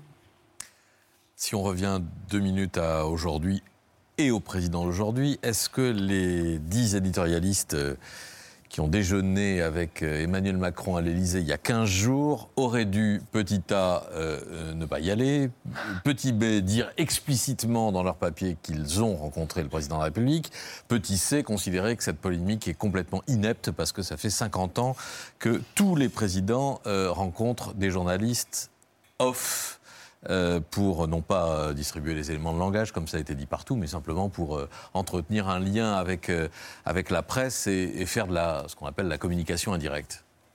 Si on revient deux minutes à aujourd'hui et au président d'aujourd'hui, est-ce que les dix éditorialistes qui ont déjeuné avec Emmanuel Macron à l'Élysée il y a quinze jours auraient dû, petit A, euh, ne pas y aller, petit B, dire explicitement dans leur papier qu'ils ont rencontré le président de la République, petit C, considérer que cette polémique est complètement inepte parce que ça fait cinquante ans que tous les présidents euh, rencontrent des journalistes off Euh, pour non pas euh, distribuer les éléments de langage, comme ça a été dit partout, mais simplement pour euh, entretenir un lien avec, euh, avec la presse et, et faire de la, ce qu'on appelle la communication indirecte.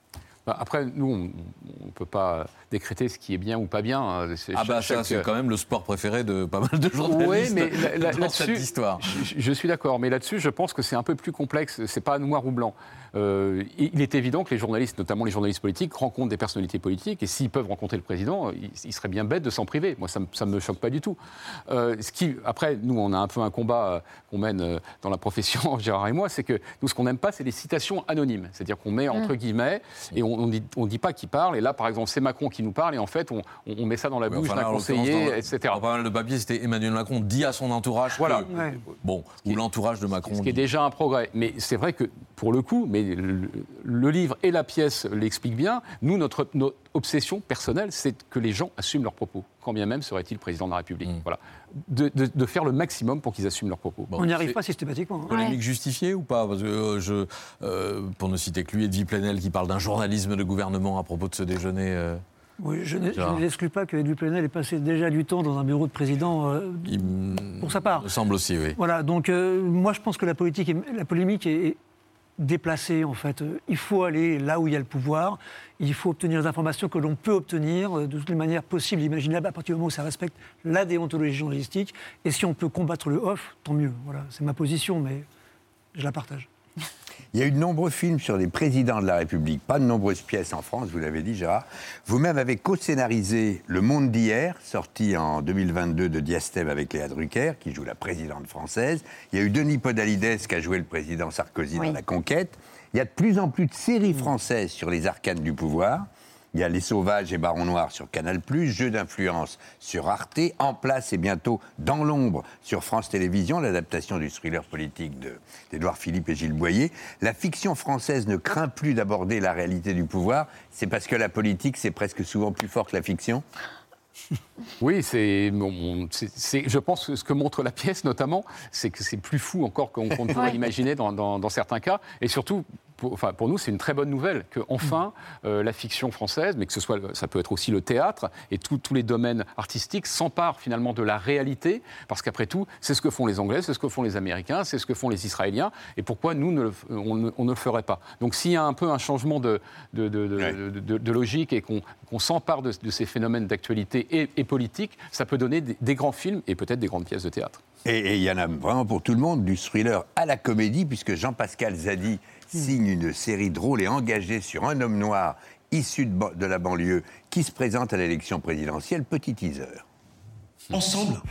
Après, nous, on ne peut pas décréter ce qui est bien ou pas bien. C'est ah bah ça, c'est quand même le sport préféré de pas mal de journalistes. Oui, mais la, la, dans cette histoire. Je, je suis d'accord, mais là-dessus, je pense que c'est un peu plus complexe. C'est pas noir ou blanc. Euh, il est évident que les journalistes, notamment les journalistes politiques, rencontrent des personnalités politiques, et s'ils peuvent rencontrer le président, il, il serait bien bête de s'en priver. Moi, ça ne me choque pas du tout. Euh, ce qui, après, nous, on a un peu un combat euh, qu'on mène euh, dans la profession, Gérard et moi, c'est que nous, ce qu'on n'aime pas, c'est les citations anonymes. C'est-à-dire qu'on met entre guillemets, et on ne dit, dit pas qui parle, et là, par exemple, c'est Macron qui nous parle, et en fait, on, on met ça dans la oui, bouche enfin, d'un conseiller, et cetera. Dans pas mal de papiers, c'était Emmanuel Macron dit à son entourage voilà. que, ouais. Bon, ou l'entourage de Macron. Ce qui est déjà un progrès. Mais c'est vrai que, pour le coup, mais le, le livre et la pièce l'expliquent bien. Nous, notre, notre obsession personnelle, c'est que les gens assument leurs propos, quand bien même serait-il président de la République. Mmh. Voilà. De, de, de faire le maximum pour qu'ils assument leurs propos. Bon, on n'y arrive pas systématiquement. Hein. Polémique ouais. justifiée ou pas? Parce que euh, je, euh, pour ne citer que lui, Edwy Plenel qui parle d'un journalisme de gouvernement à propos de ce déjeuner. Euh... Oui, je n'exclus pas que Edwy Plenel ait passé déjà du temps dans un bureau de président euh, Il pour sa part. Me semble aussi, oui. Voilà, donc euh, moi je pense que la politique, est, la polémique est, est déplacée en fait. Il faut aller là où il y a le pouvoir, il faut obtenir des informations que l'on peut obtenir de toutes les manières possibles, imaginables, à partir du moment où ça respecte la déontologie journalistique. Et si on peut combattre le off, tant mieux. Voilà, c'est ma position, mais je la partage. Il y a eu de nombreux films sur les présidents de la République, pas de nombreuses pièces en France, vous l'avez dit Gérard. Vous-même avez co-scénarisé Le Monde d'hier, sorti en deux mille vingt-deux de Diastème avec Léa Drucker, qui joue la présidente française. Il y a eu Denis Podalides qui a joué le président Sarkozy oui. dans La Conquête. Il y a de plus en plus de séries françaises sur les arcanes du pouvoir. Il y a Les Sauvages et Baron Noir sur Canal plus, Jeux d'influence sur Arte, En place et bientôt Dans l'ombre sur France Télévisions, l'adaptation du thriller politique d'Édouard Philippe et Gilles Boyer. La fiction française ne craint plus d'aborder la réalité du pouvoir. C'est parce que la politique, c'est presque souvent plus fort que la fiction ? Oui, c'est, je pense que ce que montre la pièce, notamment, c'est que c'est plus fou encore qu'on qu ne pourrait l'imaginer dans, dans, dans certains cas. Et surtout, pour, enfin, pour nous, c'est une très bonne nouvelle qu'enfin, euh, la fiction française, mais que ce soit, ça peut être aussi le théâtre et tous les domaines artistiques, s'emparent finalement de la réalité, parce qu'après tout, c'est ce que font les Anglais, c'est ce que font les Américains, c'est ce que font les Israéliens, et pourquoi nous, ne le, on, ne, on ne le ferait pas. Donc s'il y a un peu un changement de, de, de, de, ouais. de, de, de logique et qu'on qu'on s'empare de, de ces phénomènes d'actualité et, et politique, ça peut donner des, des grands films et peut-être des grandes pièces de théâtre. Et il y en a vraiment pour tout le monde, du thriller à la comédie, puisque Jean-Pascal Zadi signe une série drôle et engagée sur un homme noir issu de, de la banlieue qui se présente à l'élection présidentielle. Petit teaser. Ensemble,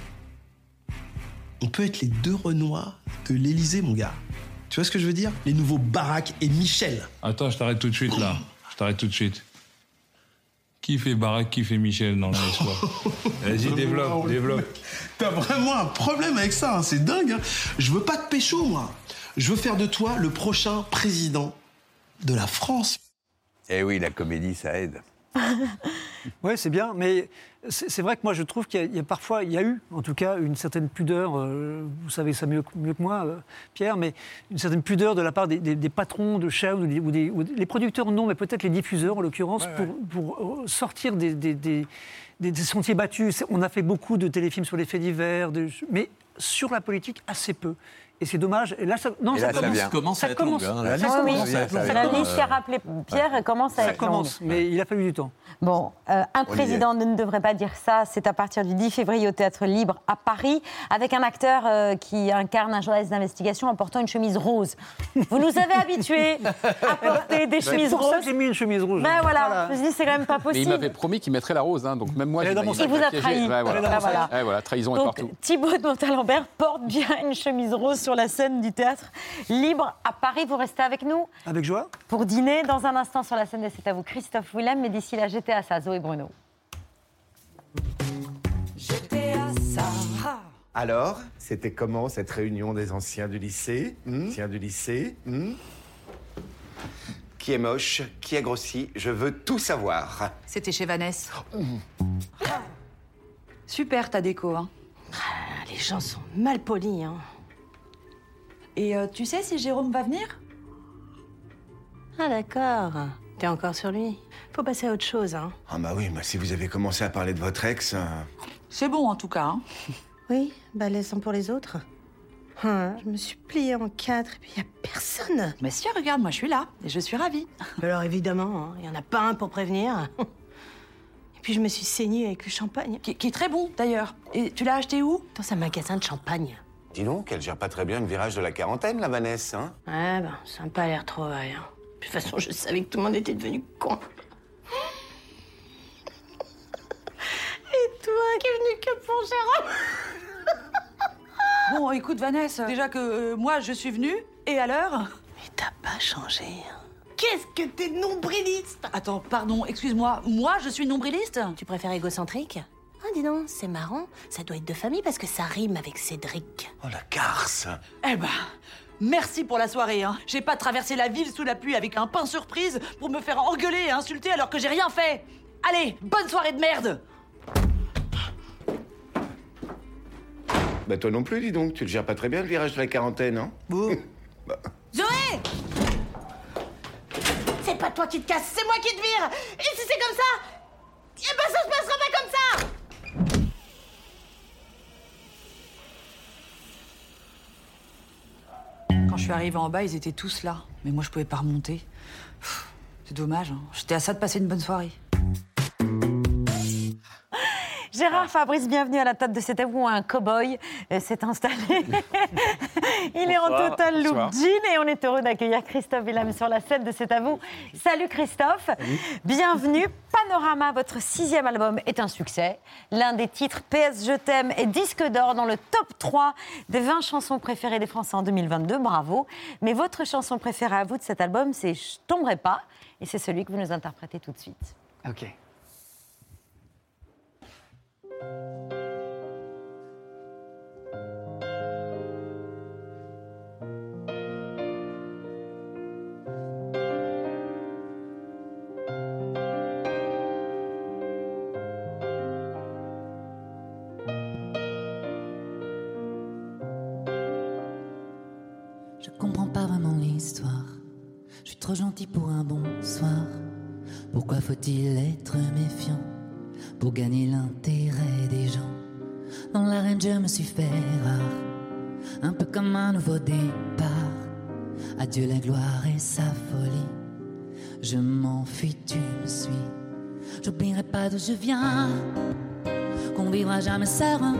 on peut être les deux Renois de l'Élysée, mon gars. Tu vois ce que je veux dire? Les nouveaux Barack et Michel. Attends, je t'arrête tout de suite, là. Je t'arrête tout de suite. Qui fait Barack, qui fait Michel dans l'espoir? Vas-y, développe, développe. T'as vraiment un problème avec ça, hein, c'est dingue. Hein. Je veux pas te pécho, moi. Je veux faire de toi le prochain président de la France. Eh oui, la comédie, ça aide. Oui, c'est bien, mais c'est vrai que moi je trouve qu'il y, y a parfois, il y a eu en tout cas une certaine pudeur, euh, vous savez ça mieux, mieux que moi, euh, Pierre, mais une certaine pudeur de la part des, des, des patrons de chaînes ou, des, ou, des, ou des, les producteurs non, mais peut-être les diffuseurs en l'occurrence, ouais, pour, ouais. pour sortir des, des, des, des, des sentiers battus. On a fait beaucoup de téléfilms sur les faits divers, de, mais sur la politique assez peu. Et c'est dommage. Et là, ça, non, et ça, là, commence, ça commence à être long. Hein, la liste oui, commence à être longue. La liste qu'a rappelé Pierre euh, commence à ça être commence, longue. Mais il a fallu du temps. Bon, euh, un président ne devrait pas dire ça. C'est à partir du dix février au Théâtre Libre à Paris, avec un acteur euh, qui incarne un journaliste d'investigation en portant une chemise rose. Vous nous avez habitués à porter des chemises roses. C'est pour ça que j'ai mis une chemise rouge. Ben voilà, voilà. Je me suis dit, c'est quand même pas possible. Mais il m'avait promis qu'il mettrait la rose, hein, donc même moi, il, il, il vous a trahi. Ouais, voilà. Ben voilà. Ouais, voilà, trahison donc, est partout. Thibaut de Montalembert porte bien une chemise rose sur la scène du Théâtre Libre à Paris. Vous restez avec nous? Avec joie. Pour dîner dans un instant sur la scène de C'est à vous, Christophe Willem, mais d'ici là, j'étais à ça, Zoé Bruno. J'étais à ça. Alors, c'était comment cette réunion des anciens du lycée hmm Anciens du lycée hmm Qui est moche? Qui a grossi? Je veux tout savoir. C'était chez Vanessa. Super ta déco, hein. Ah, les gens sont mal polis, hein. Et euh, tu sais si Jérôme va venir? Ah d'accord. T'es encore sur lui. Faut passer à autre chose, hein. Ah bah oui, bah si vous avez commencé à parler de votre ex... Euh... C'est bon en tout cas, hein. Oui, bah laissons pour les autres. Hein, je me suis pliée en quatre et puis il n'y a personne. Mais si, regarde, moi je suis là et je suis ravie. Alors évidemment, il n'y en a pas un pour prévenir. Et puis je me suis saignée avec le champagne. Qui, qui est très bon d'ailleurs. Et tu l'as acheté où? Dans un magasin de champagne. Dis donc, elle gère pas très bien le virage de la quarantaine, la Vanessa, hein? Ouais, ben, ça n'a pas l'air trop vrai. Hein. De toute façon, je savais que tout le monde était devenu con. Et toi qui es venu que pour Jérôme. Bon, écoute, Vanessa, déjà que euh, moi je suis venue, et alors? Mais t'as pas changé. Hein. Qu'est-ce que t'es nombriliste? Attends, pardon, excuse-moi, moi je suis nombriliste? Tu préfères égocentrique? Ah, dis donc, c'est marrant. Ça doit être de famille parce que ça rime avec Cédric. Oh, la garce! Eh ben, merci pour la soirée, hein. J'ai pas traversé la ville sous la pluie avec un pain surprise pour me faire engueuler et insulter alors que j'ai rien fait. Allez, bonne soirée de merde! Bah toi non plus, dis donc, tu le gères pas très bien le virage de la quarantaine, hein? Bon. bah. Zoé! C'est pas toi qui te casses, c'est moi qui te vire! Et si c'est comme ça, eh ben ça se passera pas comme ça! Quand je suis arrivée en bas, ils étaient tous là. Mais moi, je pouvais pas remonter. C'est dommage, hein. J'étais à ça de passer une bonne soirée. Gérard Fabrice, bienvenue à la table de cet avou où un cow-boy euh, s'est installé. Il est Bonsoir. en total look Bonsoir. jean et on est heureux d'accueillir Christophe Willem sur la scène de cet avou. Salut Christophe, Salut. Bienvenue. Panorama, votre sixième album est un succès. L'un des titres P S Je t'aime est disque d'or dans le top trois des vingt chansons préférées des Français en deux mille vingt-deux. Bravo. Mais votre chanson préférée à vous de cet album, c'est Je tomberai pas. Et c'est celui que vous nous interprétez tout de suite. Ok. Je comprends pas vraiment l'histoire. Je suis trop gentil pour un bonsoir. Pourquoi faut-il être méfiant pour gagner l'intérêt des gens? Dans l'arène je me suis fait rare, un peu comme un nouveau départ. Adieu la gloire et sa folie. Je m'enfuis, tu me suis. J'oublierai pas d'où je viens, qu'on vivra jamais serein.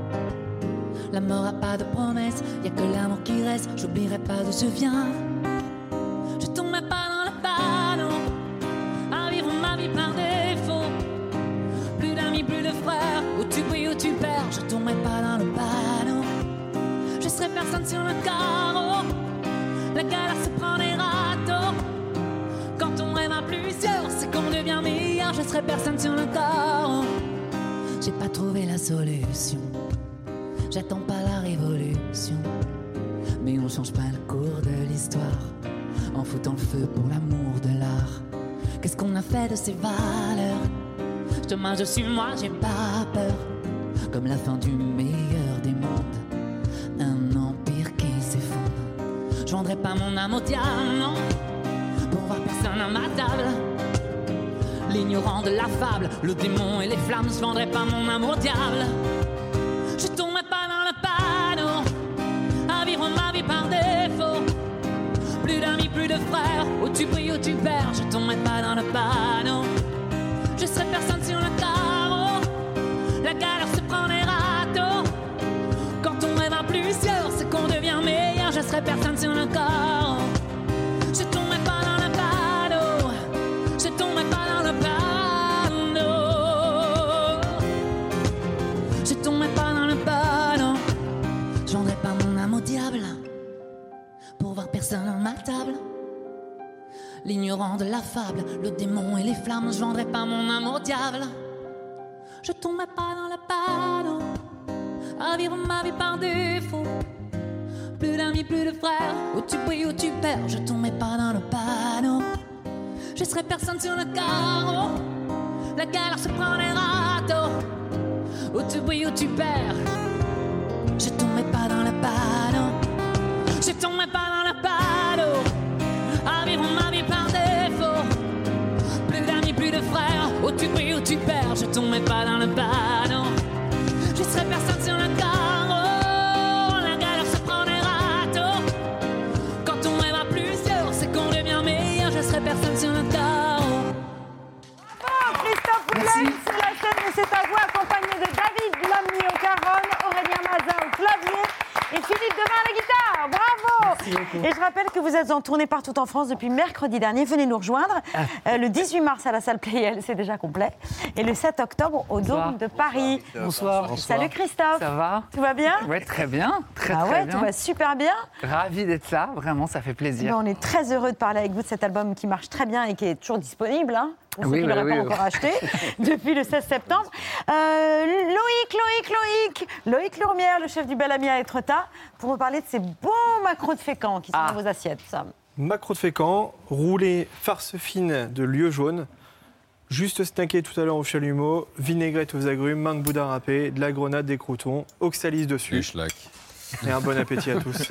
La mort a pas de promesse, y a que l'amour qui reste. J'oublierai pas d'où je viens. Je tomberai pas dans le panneau à vivre ma vie par défaut. Plus d'amis, plus de frères, où tu brilles, où tu perds. Je tomberai pas dans le panneau. Je serai personne sur le carreau. La galère se prend des râteaux. Quand on rêve à plusieurs, c'est qu'on devient meilleur. Je serai personne sur le carreau. J'ai pas trouvé la solution. J'attends pas la révolution, mais on change pas le cours de l'histoire en foutant le feu pour l'amour de l'art. Qu'est-ce qu'on a fait de ces valeurs? Demain je suis moi, j'ai pas peur. Comme la fin du meilleur des mondes, un empire qui s'effondre. Je vendrai pas mon âme au diable, non, pour voir personne à ma table. L'ignorant de la fable, le démon et les flammes. Je vendrai pas mon âme au diable. Je tomberai pas dans le panneau à vivre ma vie par défaut. Plus d'amis, plus de frères, où tu brilles, où tu perds. Je tomberai pas dans le panneau. Je serai personne sur le carreau. La galère se prend des râteaux. Quand on rêve à plusieurs, c'est qu'on devient meilleur. Je serai personne sur le carreau. Je tomberai pas dans le panneau. Je tomberai pas dans le panneau. Je tomberai pas dans le panneau. Je vendrai pas mon âme au diable pour voir personne à ma table. L'ignorant de la fable, le démon et les flammes. Je vendrai pas mon âme au diable. Je tomberai pas dans le panneau à vivre ma vie par défaut. Plus d'amis, plus de frères, où tu brilles, où tu perds. Je tomberai pas dans le panneau. Je serai personne sur le carreau. La galère se prend les râteaux. Où tu brilles, où tu perds. Je tomberai pas dans le panneau. Je tomberai pas dans le panneau à vivre ma vie par défaut. Plus d'amis, plus de frères, où tu brilles, où tu perds. Je tomberai pas dans le panneau. Je serai personne sur le carreau. La galère se prend les Merci beaucoup. Et je rappelle que vous êtes en tournée partout en France depuis mercredi dernier. Venez nous rejoindre. Euh, le dix-huit mars à la salle Playel, c'est déjà complet. Et le sept octobre au Dôme de Paris. Bonsoir. Bonsoir. Salut Christophe. Ça va? Tout va bien? Ouais, très bien. Très, ah très ouais, bien. tout va super bien. Ravi d'être là, vraiment, ça fait plaisir. Ben, on est très heureux de parler avec vous de cet album qui marche très bien et qui est toujours disponible. Hein, pour oui, ceux qui bah, ne l'auraient oui, pas oui. encore acheté depuis le seize septembre. Euh, Loïc, Loïc, Loïc, Loïc Lourmière, le chef du Bel Ami à Étretat, pour nous parler de ces beaux macros de fécamp qui sont Ah. dans vos assiettes, Sam. Macro de fécamp, roulé farce fine de lieu jaune, juste snacké tout à l'heure au chalumeau, vinaigrette aux agrumes, mangue boudin râpé, de la grenade, des croutons, oxalis dessus. Et un bon appétit à tous.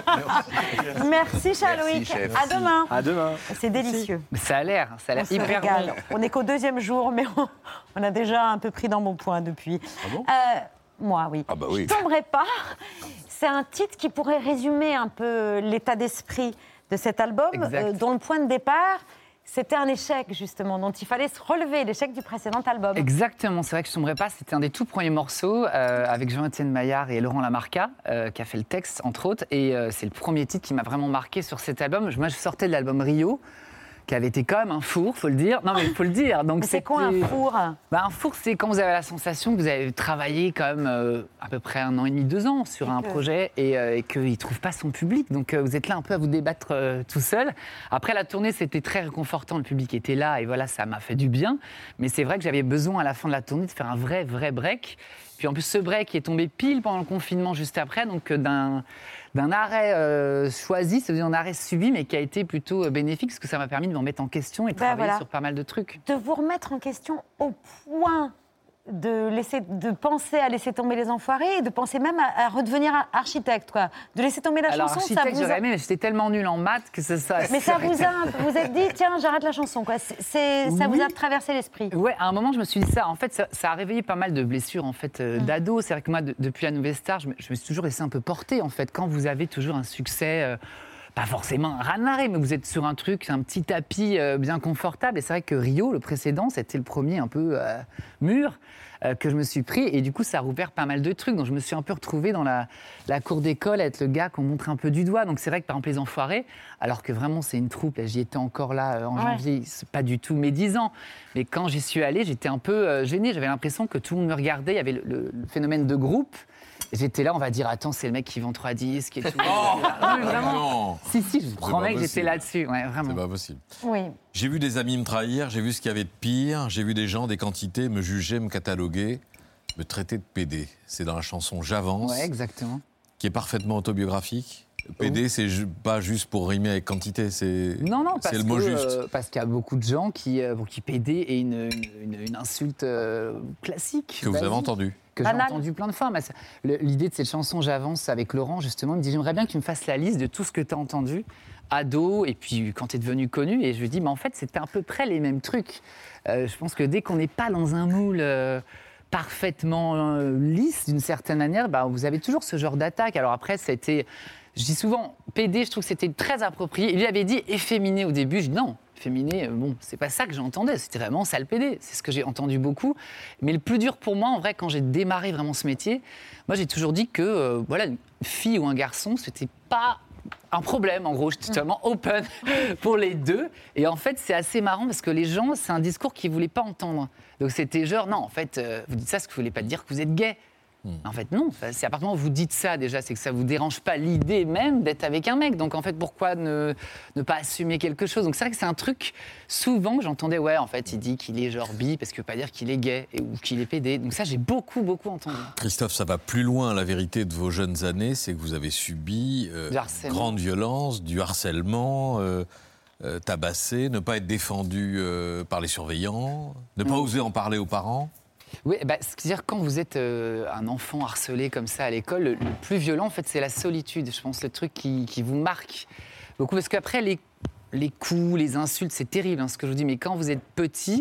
Merci, cher Loïc. chef. À demain. À demain. C'est délicieux. Ça a l'air, ça a l'air On se hyper régale. bon. On n'est qu'au deuxième jour, mais on, on a déjà un peu pris dans mon poing depuis. Ah bon Euh, moi, oui. Ah bah oui. Je tomberai pas. C'est un titre qui pourrait résumer un peu l'état d'esprit de cet album, Exact. euh, dont le point de départ, c'était un échec, justement, dont il fallait se relever, l'échec du précédent album. Exactement, c'est vrai que je ne tomberai pas. C'était un des tout premiers morceaux euh, avec Jean-Étienne Maillard et Laurent Lamarca, euh, qui a fait le texte, entre autres. Et euh, c'est le premier titre qui m'a vraiment marqué sur cet album. Moi, je sortais de l'album Rio, qui avait été quand même un four, faut le dire. Non, mais il faut le dire. Donc, Mais c'est quoi un c'était- four? Bah, un four, c'est quand vous avez la sensation que vous avez travaillé quand même euh, à peu près un an et demi, deux ans sur Et un que- projet et, euh, et qu'il ne trouve pas son public. Donc euh, vous êtes là un peu à vous débattre euh, tout seul. Après la tournée, c'était très réconfortant. Le public était là et voilà, ça m'a fait du bien. Mais c'est vrai que j'avais besoin à la fin de la tournée de faire un vrai, vrai break. Puis en plus, ce break est tombé pile pendant le confinement juste après, donc euh, d'un d'un arrêt euh, choisi, c'est-à-dire un arrêt subi, mais qui a été plutôt euh, bénéfique, parce que ça m'a permis de me remettre en question et de Ben travailler voilà. sur pas mal de trucs. De vous remettre en question au point de, laisser, de penser à laisser tomber les enfoirés et de penser même à, à redevenir architecte, quoi. De laisser tomber la Alors, chanson, ça architecte, vous a... j'aurais aimé, mais j'étais tellement nulle en maths que ça... ça Mais ça vous a, vous êtes dit, tiens, j'arrête la chanson, quoi. C'est, c'est- ça Oui. vous a traversé l'esprit. Ouais, à un moment, je me suis dit ça. En fait, ça, ça a réveillé pas mal de blessures en fait, euh, d'ado. C'est vrai que moi, de- depuis la Nouvelle Star, je me, je me suis toujours laissé un peu porter. En fait, quand vous avez toujours un succès, euh, pas forcément un raz-de-marée, mais vous êtes sur un truc, un petit tapis euh, bien confortable. Et c'est vrai que Rio, le précédent, c'était le premier un peu euh, mûr euh, que je me suis pris. Et du coup, ça a rouvert pas mal de trucs. Donc, je me suis un peu retrouvée dans la, la cour d'école, à être le gars qu'on montre un peu du doigt. Donc, c'est vrai que par exemple, les Enfoirés, alors que vraiment, c'est une troupe, là, j'y étais encore là euh, en Ouais. janvier, c'est pas du tout mes dix ans. Mais quand j'y suis allée, j'étais un peu euh, gênée. J'avais l'impression que tout le monde me regardait. Il y avait le, le- le phénomène de groupe. Et j'étais là, on va dire, attends, c'est le mec qui vend trois disques et tout. Oh, Ah, mais vraiment. non. Si, si, je vous C'est promets pas que j'étais possible. là-dessus. Ouais, vraiment. C'est pas possible. Oui. J'ai vu des amis me trahir, j'ai vu ce qu'il y avait de pire, j'ai vu des gens, des quantités me juger, me cataloguer, me traiter de pédé. C'est dans la chanson J'avance, Ouais, exactement. qui est parfaitement autobiographique. Pédé, c'est ju- pas juste pour rimer avec quantité, c'est Non, non, parce c'est le mot que, juste. euh, parce qu'il y a beaucoup de gens qui, euh, pour qui P D est une, une- une insulte euh, classique. Que vous avez basique, entendu. Que j'ai Banal. entendu plein de fois. Mais ça- le- L'idée de cette chanson J'avance avec Laurent, justement, il me dit j'aimerais bien que tu me fasses la liste de tout ce que tu as entendu, ado, et puis quand tu es devenu connu. Et je lui dis, mais en fait, c'était à peu près les mêmes trucs. Euh, je pense que dès qu'on n'est pas dans un moule euh, parfaitement euh, lisse, d'une certaine manière, bah, vous avez toujours ce genre d'attaque. Alors après, ça a été. Je dis souvent, P D, je trouve que c'était très approprié. Il lui avait dit efféminé au début. Je dis non, efféminé, euh, bon, c'est pas ça que j'entendais. C'était vraiment sale P D. C'est ce que j'ai entendu beaucoup. Mais le plus dur pour moi, en vrai, quand j'ai démarré vraiment ce métier, moi, j'ai toujours dit que, euh, voilà, une fille ou un garçon, c'était pas un problème, en gros. J'étais totalement open pour les deux. Et en fait, c'est assez marrant parce que les gens, c'est un discours qu'ils ne voulaient pas entendre. Donc c'était genre, non, en fait, euh, vous dites ça, ce que vous ne voulez pas dire que vous êtes gay. En fait, non. C'est à partir du moment où vous dites ça, déjà, c'est que ça ne vous dérange pas l'idée même d'être avec un mec. Donc, en fait, pourquoi ne, ne pas assumer quelque chose? Donc, c'est vrai que c'est un truc, souvent, que j'entendais, ouais, en fait, il dit qu'il est genre bi, parce que ça veut pas dire qu'il est gay et, ou qu'il est pédé. Donc, ça, j'ai beaucoup, beaucoup entendu. Christophe, ça va plus loin. La vérité de vos jeunes années, c'est que vous avez subi euh, Du harcèlement. grande violence, du harcèlement, euh, euh, tabassé, ne pas être défendu euh, par les surveillants, ne pas Mm. oser en parler aux parents. Oui, bah, c'est-à-dire quand vous êtes euh, un enfant harcelé comme ça à l'école, le, le plus violent, en fait, c'est la solitude. Je pense le truc qui, qui vous marque beaucoup. Parce qu'après, les, les coups, les insultes, c'est terrible, hein, ce que je vous dis. Mais quand vous êtes petit,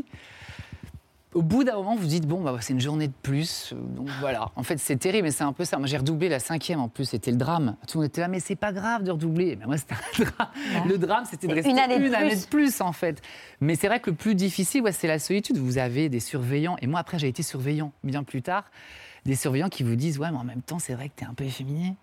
au bout d'un moment, vous vous dites, bon, bah, c'est une journée de plus. euh, Donc voilà. En fait, c'est terrible, mais c'est un peu ça. Moi, j'ai redoublé la cinquième, en plus, c'était le drame. Tout le monde était là, mais c'est pas grave de redoubler. Mais moi, c'était un drame. Le drame, c'était de rester Une année de une année plus. de plus, en fait. Mais c'est vrai que le plus difficile, ouais, c'est la solitude. Vous avez des surveillants, et moi, après, j'ai été surveillant bien plus tard, des surveillants qui vous disent, ouais, mais en même temps, c'est vrai que t'es un peu efféminé.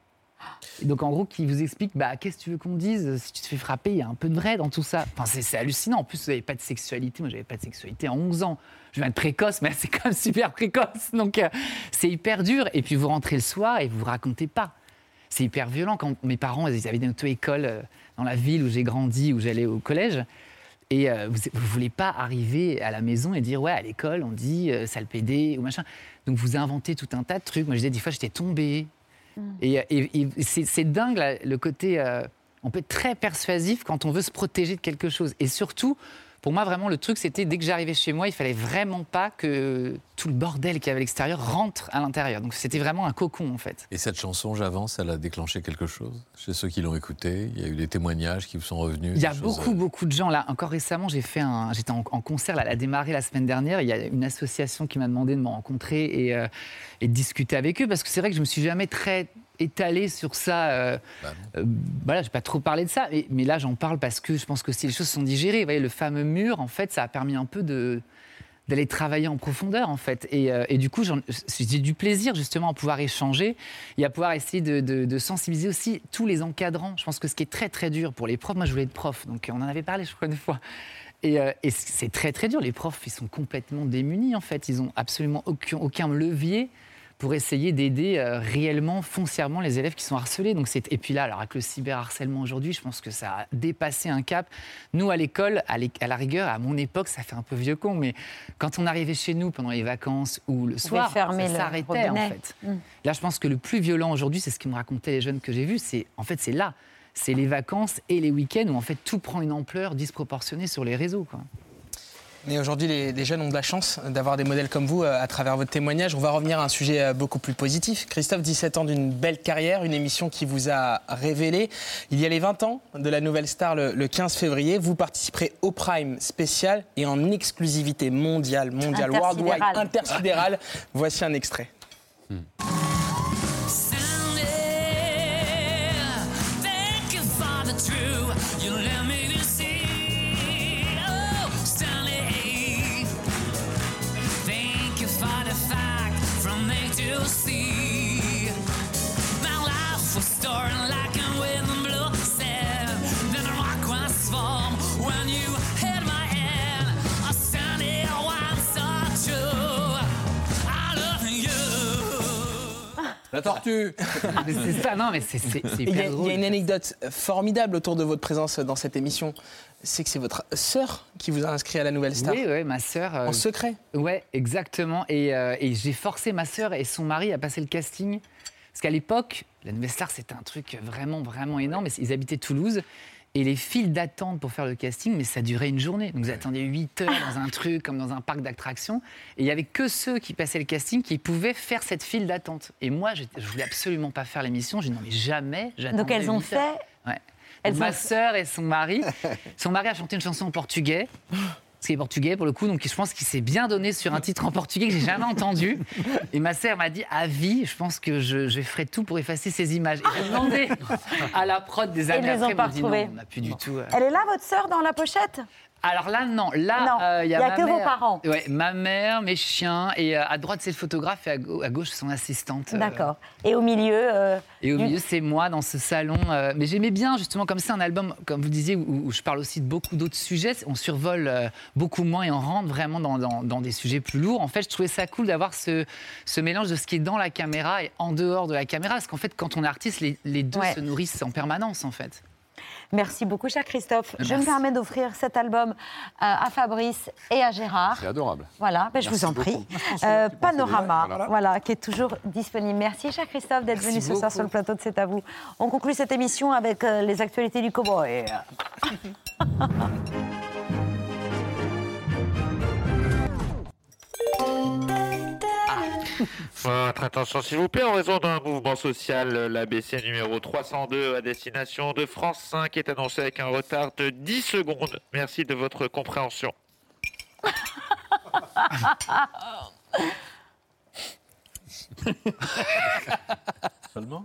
Et donc en gros, qui vous explique, bah, qu'est-ce que tu veux qu'on dise? Si tu te fais frapper, il y a un peu de vrai dans tout ça. Enfin, c'est, c'est hallucinant. En plus, vous n'avez pas de sexualité. Moi, j'avais pas de sexualité en onze ans. Je viens de précoce, mais c'est quand même super précoce. Donc euh, c'est hyper dur. Et puis vous rentrez le soir et vous vous racontez pas. C'est hyper violent. Quand mes parents, ils avaient une auto-école euh, dans la ville où j'ai grandi, où j'allais au collège. Et euh, vous ne voulez pas arriver à la maison et dire, ouais, à l'école, on dit euh, sale pédé ou machin. Donc vous inventez tout un tas de trucs. Moi, je disais, des fois, j'étais tombée. Mm. Et, et, et c'est, c'est dingue, là, le côté... Euh, on peut être très persuasif quand on veut se protéger de quelque chose. Et surtout, pour moi, vraiment, le truc, c'était, dès que j'arrivais chez moi, il fallait vraiment pas que tout le bordel qu'il y avait à l'extérieur rentre à l'intérieur. Donc c'était vraiment un cocon, en fait. Et cette chanson, J'avance, elle a déclenché quelque chose chez ceux qui l'ont écoutée? Il y a eu des témoignages qui vous sont revenus? Il y a choses... beaucoup, beaucoup de gens. Là, encore récemment, j'ai fait un, j'étais en, en concert, là, elle a démarré la semaine dernière. Il y a une association qui m'a demandé de me rencontrer et, euh, et de discuter avec eux, parce que c'est vrai que je me suis jamais très étalé sur ça. Euh, bah euh, voilà, j'ai pas trop parlé de ça, mais, mais là, j'en parle parce que je pense que si les choses sont digérées, vous voyez, le fameux mur, en fait, ça a permis un peu de... d'aller travailler en profondeur, en fait. Et, euh, et du coup, j'en, j'ai du plaisir, justement, à pouvoir échanger et à pouvoir essayer de, de, de sensibiliser aussi tous les encadrants. Je pense que ce qui est très, très dur pour les profs, moi, je voulais être prof, donc on en avait parlé, je crois, une fois. Et, euh, et c'est très, très dur. Les profs, ils sont complètement démunis, en fait. Ils n'ont absolument aucun, aucun levier pour essayer d'aider euh, réellement, foncièrement, les élèves qui sont harcelés. Donc c'est... Et puis là, alors avec le cyberharcèlement aujourd'hui, je pense que ça a dépassé un cap. Nous, à l'école, à, l'é... à la rigueur, à mon époque, ça fait un peu vieux con, mais quand on arrivait chez nous pendant les vacances ou le soir, ça s'arrêtait, en fait. Mmh. Là, je pense que le plus violent aujourd'hui, c'est ce que me racontaient les jeunes que j'ai vus, c'est, en fait, c'est là. C'est les vacances et les week-ends où, en fait, tout prend une ampleur disproportionnée sur les réseaux, quoi. Mais aujourd'hui, les, les jeunes ont de la chance d'avoir des modèles comme vous euh, à travers votre témoignage. On va revenir à un sujet euh, beaucoup plus positif. Christophe, dix-sept ans d'une belle carrière, une émission qui vous a révélé. Il y a les vingt ans de la Nouvelle Star le, le quinze février. Vous participerez au Prime spécial et en exclusivité mondiale, mondiale, worldwide, intersidérale. Voici un extrait. Hmm. La tortue. C'est ça, non, mais c'est, c'est, c'est hyper il y a, drôle. Il y a une anecdote formidable autour de votre présence dans cette émission. C'est que c'est votre sœur qui vous a inscrit à la Nouvelle Star. Oui, oui, ma sœur. Euh, en secret. Ouais, exactement. Et, euh, et j'ai forcé ma sœur et son mari à passer le casting. Parce qu'à l'époque, la Nouvelle Star, c'était un truc vraiment, vraiment énorme. Ils habitaient Toulouse. Et les files d'attente pour faire le casting, mais ça durait une journée. Donc vous attendiez huit heures dans un truc, comme dans un parc d'attractions. Et il n'y avait que ceux qui passaient le casting qui pouvaient faire cette file d'attente. Et moi, je ne voulais absolument pas faire l'émission. J'ai dit non, mais jamais j'attendrai. Donc elles ont fait... Ouais. Elles ma ont... sœur et son mari. Son mari a chanté une chanson en portugais. Parce qu'il est portugais pour le coup, donc je pense qu'il s'est bien donné sur un titre en portugais que j'ai jamais entendu. Et ma sœur m'a dit à vie, je pense que je, je ferai tout pour effacer ces images. Et j'ai demandé à la prod des années après, ils m'ont dit non, on n'a plus du tout. Euh... Elle est là, votre sœur, dans la pochette ? Alors là, non. Là, il euh, y a, y a que mère, vos parents. Ouais, ma mère, mes chiens, et euh, à droite, c'est le photographe, et à, go- à gauche, son assistante. Euh... D'accord. Et au milieu euh, Et au du... milieu, c'est moi dans ce salon. Euh, mais j'aimais bien, justement, comme c'est un album, comme vous disiez, où, où je parle aussi de beaucoup d'autres sujets. On survole euh, beaucoup moins et on rentre vraiment dans, dans, dans des sujets plus lourds. En fait, je trouvais ça cool d'avoir ce, ce mélange de ce qui est dans la caméra et en dehors de la caméra. Parce qu'en fait, quand on est artiste, les, les deux ouais. se nourrissent en permanence, en fait. Merci beaucoup, cher Christophe. Merci. Je me permets d'offrir cet album à Fabrice et à Gérard. C'est adorable. Voilà, ben je vous en prie. Euh, Panorama, voilà. voilà, qui est toujours disponible. Merci, cher Christophe, d'être Merci venu beaucoup. ce soir sur le plateau de C'est à vous. On conclut cette émission avec euh, les actualités du cow-boy. Votre attention s'il vous plaît, en raison d'un mouvement social, l'A B C numéro trois cent deux à destination de France cinq est annoncé avec un retard de dix secondes. Merci de votre compréhension. Seulement ?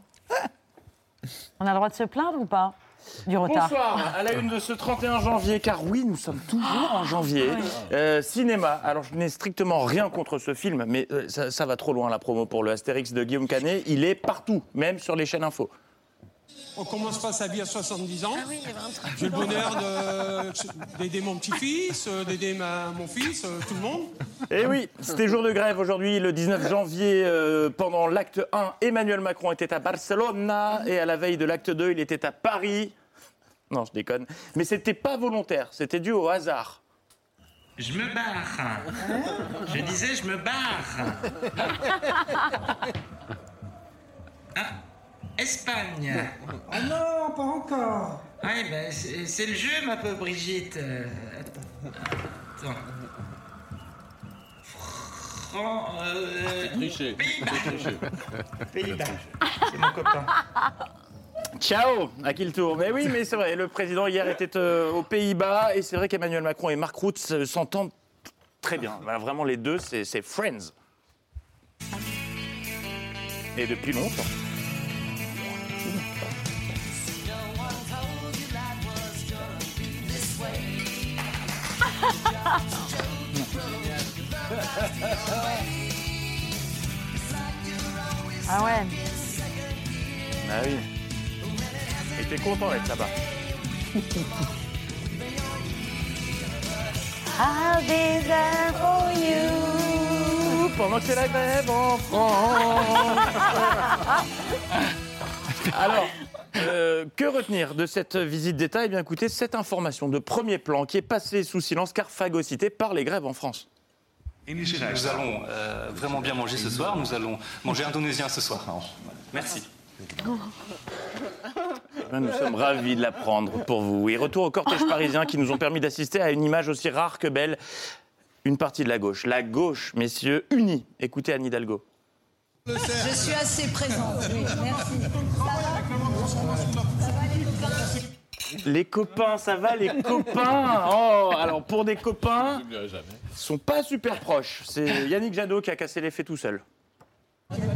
On a le droit de se plaindre ou pas ? Du retard. Bonsoir, à la une de ce trente et un janvier, car oui, nous sommes toujours en janvier. Oui. Euh, cinéma, alors je n'ai strictement rien contre ce film, mais euh, ça, ça va trop loin la promo pour le Astérix de Guillaume Canet. Il est partout, même sur les chaînes info. On commence pas sa vie à soixante-dix ans. Ah oui, il y avait un truc. J'ai le bonheur de- d'aider mon petit-fils, euh, d'aider ma- mon fils, euh, tout le monde. Et oui, c'était jour de grève aujourd'hui, le dix-neuf janvier, euh, pendant l'acte un, Emmanuel Macron était à Barcelone et à la veille de l'acte deux, il était à Paris. Non, je déconne. Mais c'était pas volontaire, c'était dû au hasard. Je me barre. Je disais, je me barre. Ah, Espagne. Oh non, pas encore. Ouais, ben, c'est c'est le jeu, ma pauvre Brigitte. Euh, Attends. Fran... Euh, Triché. Pays-Bas. Triché. Pays-Bas. C'est mon copain. Ciao, à qui le tour? Mais oui, mais c'est vrai, le président hier était euh, aux Pays-Bas et c'est vrai qu'Emmanuel Macron et Mark Rutte euh, s'entendent très bien. Voilà, vraiment, les deux, c'est c'est friends. Et depuis longtemps. Ah ouais. Ah oui. Et t'es content d'être là-bas. I'll be there for you. Pendant que c'est la grève en France. Alors, euh, que retenir de cette visite d'État? Eh bien, écoutez, cette information de premier plan qui est passée sous silence car phagocytée par les grèves en France. Nous allons euh, vraiment bien manger ce soir. Nous allons manger indonésien ce soir. Merci. Nous sommes ravis de l'apprendre pour vous. Et retour au cortège parisien qui nous ont permis d'assister à une image aussi rare que belle. Une partie de la gauche. La gauche, messieurs, unie. Écoutez Anne Hidalgo. Je suis assez présente, oui, merci. Les copains, ça va les copains? Oh, alors pour des copains, ils sont pas super proches. C'est Yannick Jadot qui a cassé l'effet tout seul. Madame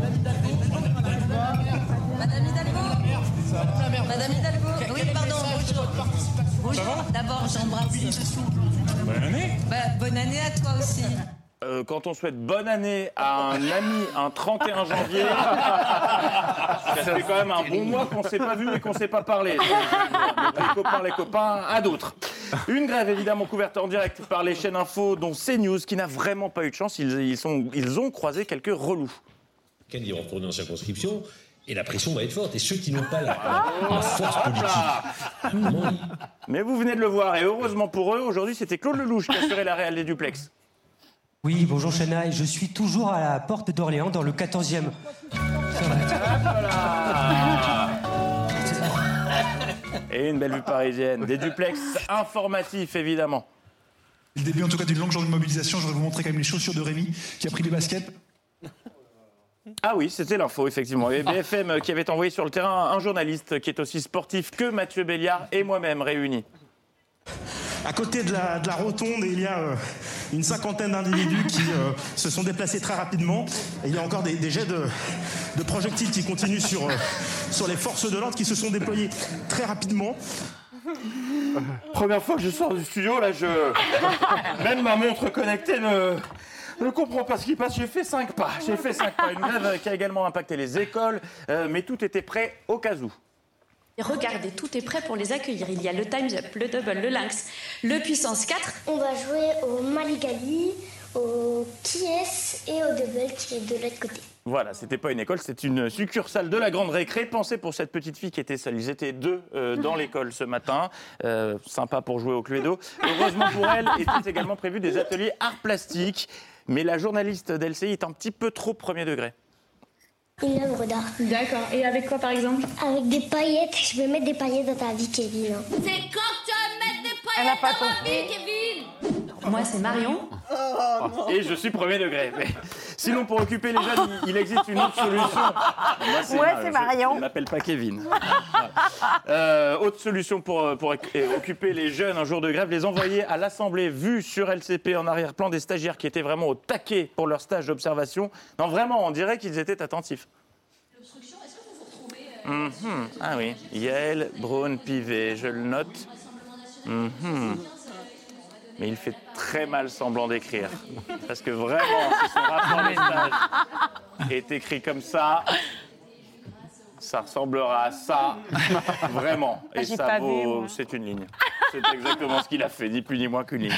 Hidalgo Madame Hidalgo Oui, pardon, bonjour. Bonjour, d'abord j'embrasse. Bonne année. Bah, bonne année à toi aussi. Euh, quand on souhaite bonne année à un ami un trente et un janvier, ça fait quand même un bon mois qu'on ne s'est pas vu et qu'on ne s'est pas parlé. Donc, les copains, les copains, à d'autres. Une grève évidemment couverte en direct par les chaînes info, dont CNews, qui n'a vraiment pas eu de chance. Ils, ils, sont, ils ont croisé quelques relous. Ken vont retourner en circonscription et la pression va être forte. Et ceux qui n'ont pas la, la force politique. Mais vous venez de le voir, et heureusement pour eux, aujourd'hui c'était Claude Lelouch qui assurait la réelle des duplex. Oui, bonjour Chanaï, je suis toujours à la porte d'Orléans dans le quatorzième. Et une belle vue parisienne, des duplex informatifs évidemment. Le début en tout cas d'une longue journée de mobilisation, je voudrais vous montrer quand même les chaussures de Rémi qui a pris les baskets. Ah oui, c'était l'info, effectivement. Et B F M qui avait envoyé sur le terrain un journaliste qui est aussi sportif que Mathieu Béliard et moi-même réunis. À côté de la, de la rotonde, il y a euh, une cinquantaine d'individus qui euh, se sont déplacés très rapidement. Et il y a encore des, des jets de, de projectiles qui continuent sur, euh, sur les forces de l'ordre qui se sont déployées très rapidement. Première fois que je sors du studio, là, je... Même ma montre connectée ne... Je ne comprends pas ce qui passe, j'ai fait cinq pas. J'ai fait cinq pas. Une grève qui a également impacté les écoles, euh, mais tout était prêt au cas où. Regardez, tout est prêt pour les accueillir. Il y a le Time's Up, le Double, le Lynx, le Puissance quatre. On va jouer au Maligali, au Qui est et au Double qui est de l'autre côté. Voilà, c'était pas une école, c'était une succursale de la Grande Récré. Pensez pour cette petite fille qui était seule. Ils étaient deux euh, dans l'école ce matin. Euh, sympa pour jouer au Cluedo. Heureusement pour elle, étaient également prévus des ateliers arts plastiques. Mais la journaliste d'L C I est un petit peu trop premier degré. Une œuvre d'art. D'accord. Et avec quoi, par exemple? Avec des paillettes. Je vais mettre des paillettes dans ta vie, Kevin. C'est quand tu vas mettre des paillettes dans ma vie, Kevin. Moi, c'est Marion. Oh, et je suis premier degré. Mais sinon, pour occuper les jeunes, il, il existe une autre solution. Moi, c'est ouais, c'est Marion. Je ne m'appelle pas Kevin. euh, autre solution pour, pour occuper les jeunes un jour de grève, les envoyer à l'Assemblée, vu sur L C P en arrière-plan des stagiaires qui étaient vraiment au taquet pour leur stage d'observation. Non, vraiment, on dirait qu'ils étaient attentifs. L'obstruction, est-ce que vous vous retrouvez euh, mm-hmm. Ah oui, Yael Braun-Pivet, je le note. Mm-hmm. Mais il fait très mal semblant d'écrire. Parce que vraiment, si son rapport des stages est écrit comme ça, Ça ressemblera à ça, vraiment. Ah, Et j'ai ça pas vaut... vu, moi. C'est une ligne. C'est exactement ce qu'il a fait, ni plus ni moins qu'une ligne.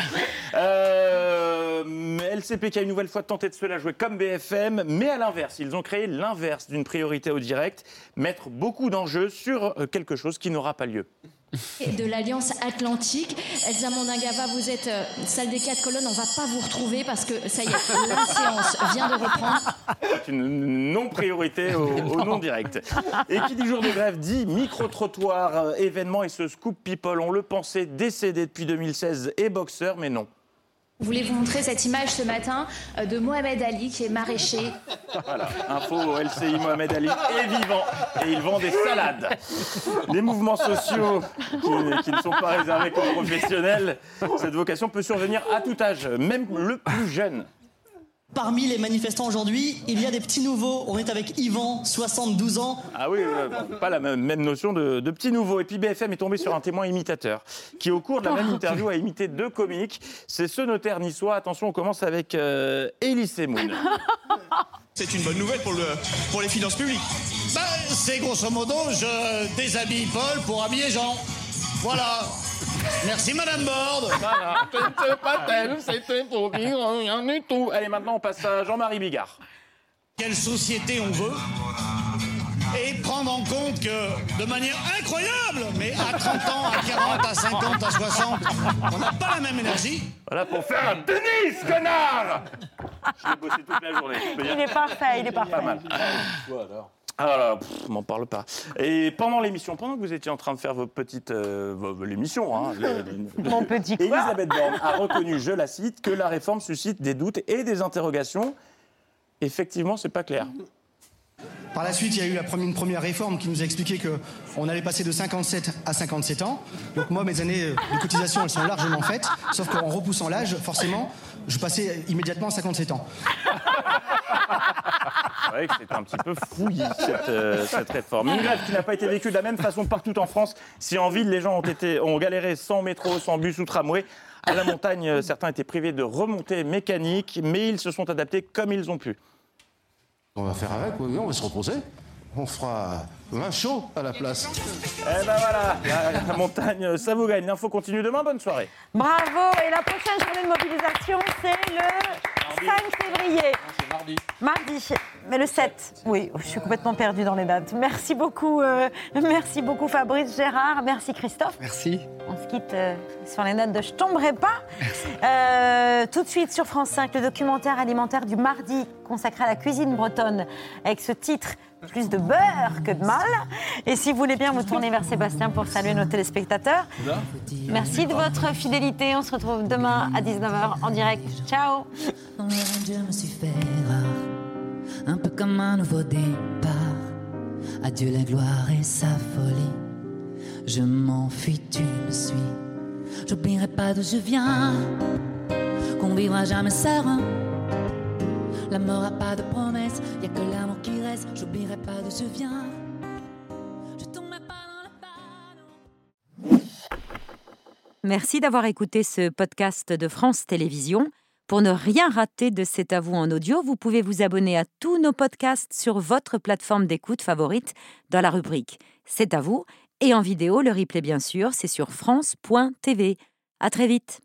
Euh, L C P qui a une nouvelle fois tenté de se la jouer comme B F M, mais à l'inverse, ils ont créé l'inverse d'une priorité au direct, mettre beaucoup d'enjeux sur quelque chose qui n'aura pas lieu. De l'Alliance Atlantique. Elsa Mondingava, vous êtes euh, salle des quatre colonnes, on va pas vous retrouver parce que ça y est, la séance vient de reprendre. C'est une non-priorité au, au non-direct. Et qui dit jour de grève dit micro-trottoir, euh, événement et ce scoop people, on le pensait décédé depuis deux mille seize et boxeur, mais non. Je voulais vous montrer cette image ce matin euh, de Mohamed Ali qui est maraîcher. Voilà, info au L C I, Mohamed Ali est vivant et il vend des salades. Les mouvements sociaux qui, qui ne sont pas réservés qu'aux professionnels, cette vocation peut survenir à tout âge, même le plus jeune. Parmi les manifestants aujourd'hui, il y a des petits nouveaux. On est avec Yvan, soixante-douze ans. Ah oui, euh, pas la même, même notion de, de petit nouveau. Et puis B F M est tombé sur un témoin imitateur qui, au cours de la même interview, a imité deux comiques. C'est ce notaire niçois. Attention, on commence avec euh, Elie Semoun. C'est une bonne nouvelle pour, le, pour les finances publiques. Ben, c'est grosso modo, je déshabille Paul pour habiller Jean. Voilà. Merci Madame Borde. Voilà. C'était pas tel, c'était pour dire rien du tout. Allez, maintenant on passe à Jean-Marie Bigard. Quelle société on veut? Et prendre en compte que, de manière incroyable, mais à trente ans, à quarante, à cinquante, à soixante, on n'a pas la même énergie. Voilà pour faire un tennis, connard. Je l'ai bossé toute la journée. Il est parfait, il est parfait. Pas mal. Ah là, pff, m'en parle pas. Et pendant l'émission, pendant que vous étiez en train de faire vos petites, euh, vos- l'émission, hein, le- Mon petit quoi. Elisabeth Borne a reconnu, je la cite, que la réforme suscite des doutes et des interrogations. Effectivement, c'est pas clair. Par la suite, il y a eu la première, une première réforme qui nous a expliqué qu'on allait passer de cinquante-sept à cinquante-sept ans. Donc moi, mes années de cotisation, elles sont largement faites. Sauf qu'en repoussant l'âge, forcément, je passais immédiatement à cinquante-sept ans. C'est vrai que c'est un petit peu fouillis, cette, euh, cette réforme. Une grève qui n'a pas été vécue de la même façon partout en France. Si en ville, les gens ont, été, ont galéré sans métro, sans bus ou tramway, à la montagne, euh, certains étaient privés de remontées mécaniques, mais ils se sont adaptés comme ils ont pu. On va faire avec, oui, on va se reposer. On fera un chaud à la place. Eh ben voilà, la, la montagne, ça vous gagne. L'info continue demain, bonne soirée. Bravo. Et la prochaine journée de mobilisation, c'est le cinq février. C'est mardi. Mardi, mais le sept. Oui, je suis complètement perdue dans les dates. Merci beaucoup, euh, merci beaucoup Fabrice, Gérard, merci Christophe. Merci. On se quitte euh, sur les notes de Je tomberai pas. Euh, tout de suite sur France cinq, le documentaire alimentaire du mardi consacré à la cuisine bretonne avec ce titre Plus de beurre que de mal. Et si vous voulez bien vous tourner vers Sébastien pour saluer nos téléspectateurs. Merci de votre fidélité. On se retrouve demain à dix-neuf heures en direct. Ciao. Dans les rangs, je me suis fait rare, un peu comme un nouveau départ. Adieu la gloire et sa folie. Je m'enfuis, tu me suis. J'oublierai pas d'où je viens, qu'on vivra jamais serein. La mort a pas de promesse, y a que l'amour qui reste. J'oublierai pas d'où je viens. Je tomberai pas dans le panneau. Merci d'avoir écouté ce podcast de France Télévisions. Pour ne rien rater de C'est à vous en audio, vous pouvez vous abonner à tous nos podcasts sur votre plateforme d'écoute favorite dans la rubrique C'est à vous. Et en vidéo, le replay bien sûr, c'est sur France point T V. À très vite.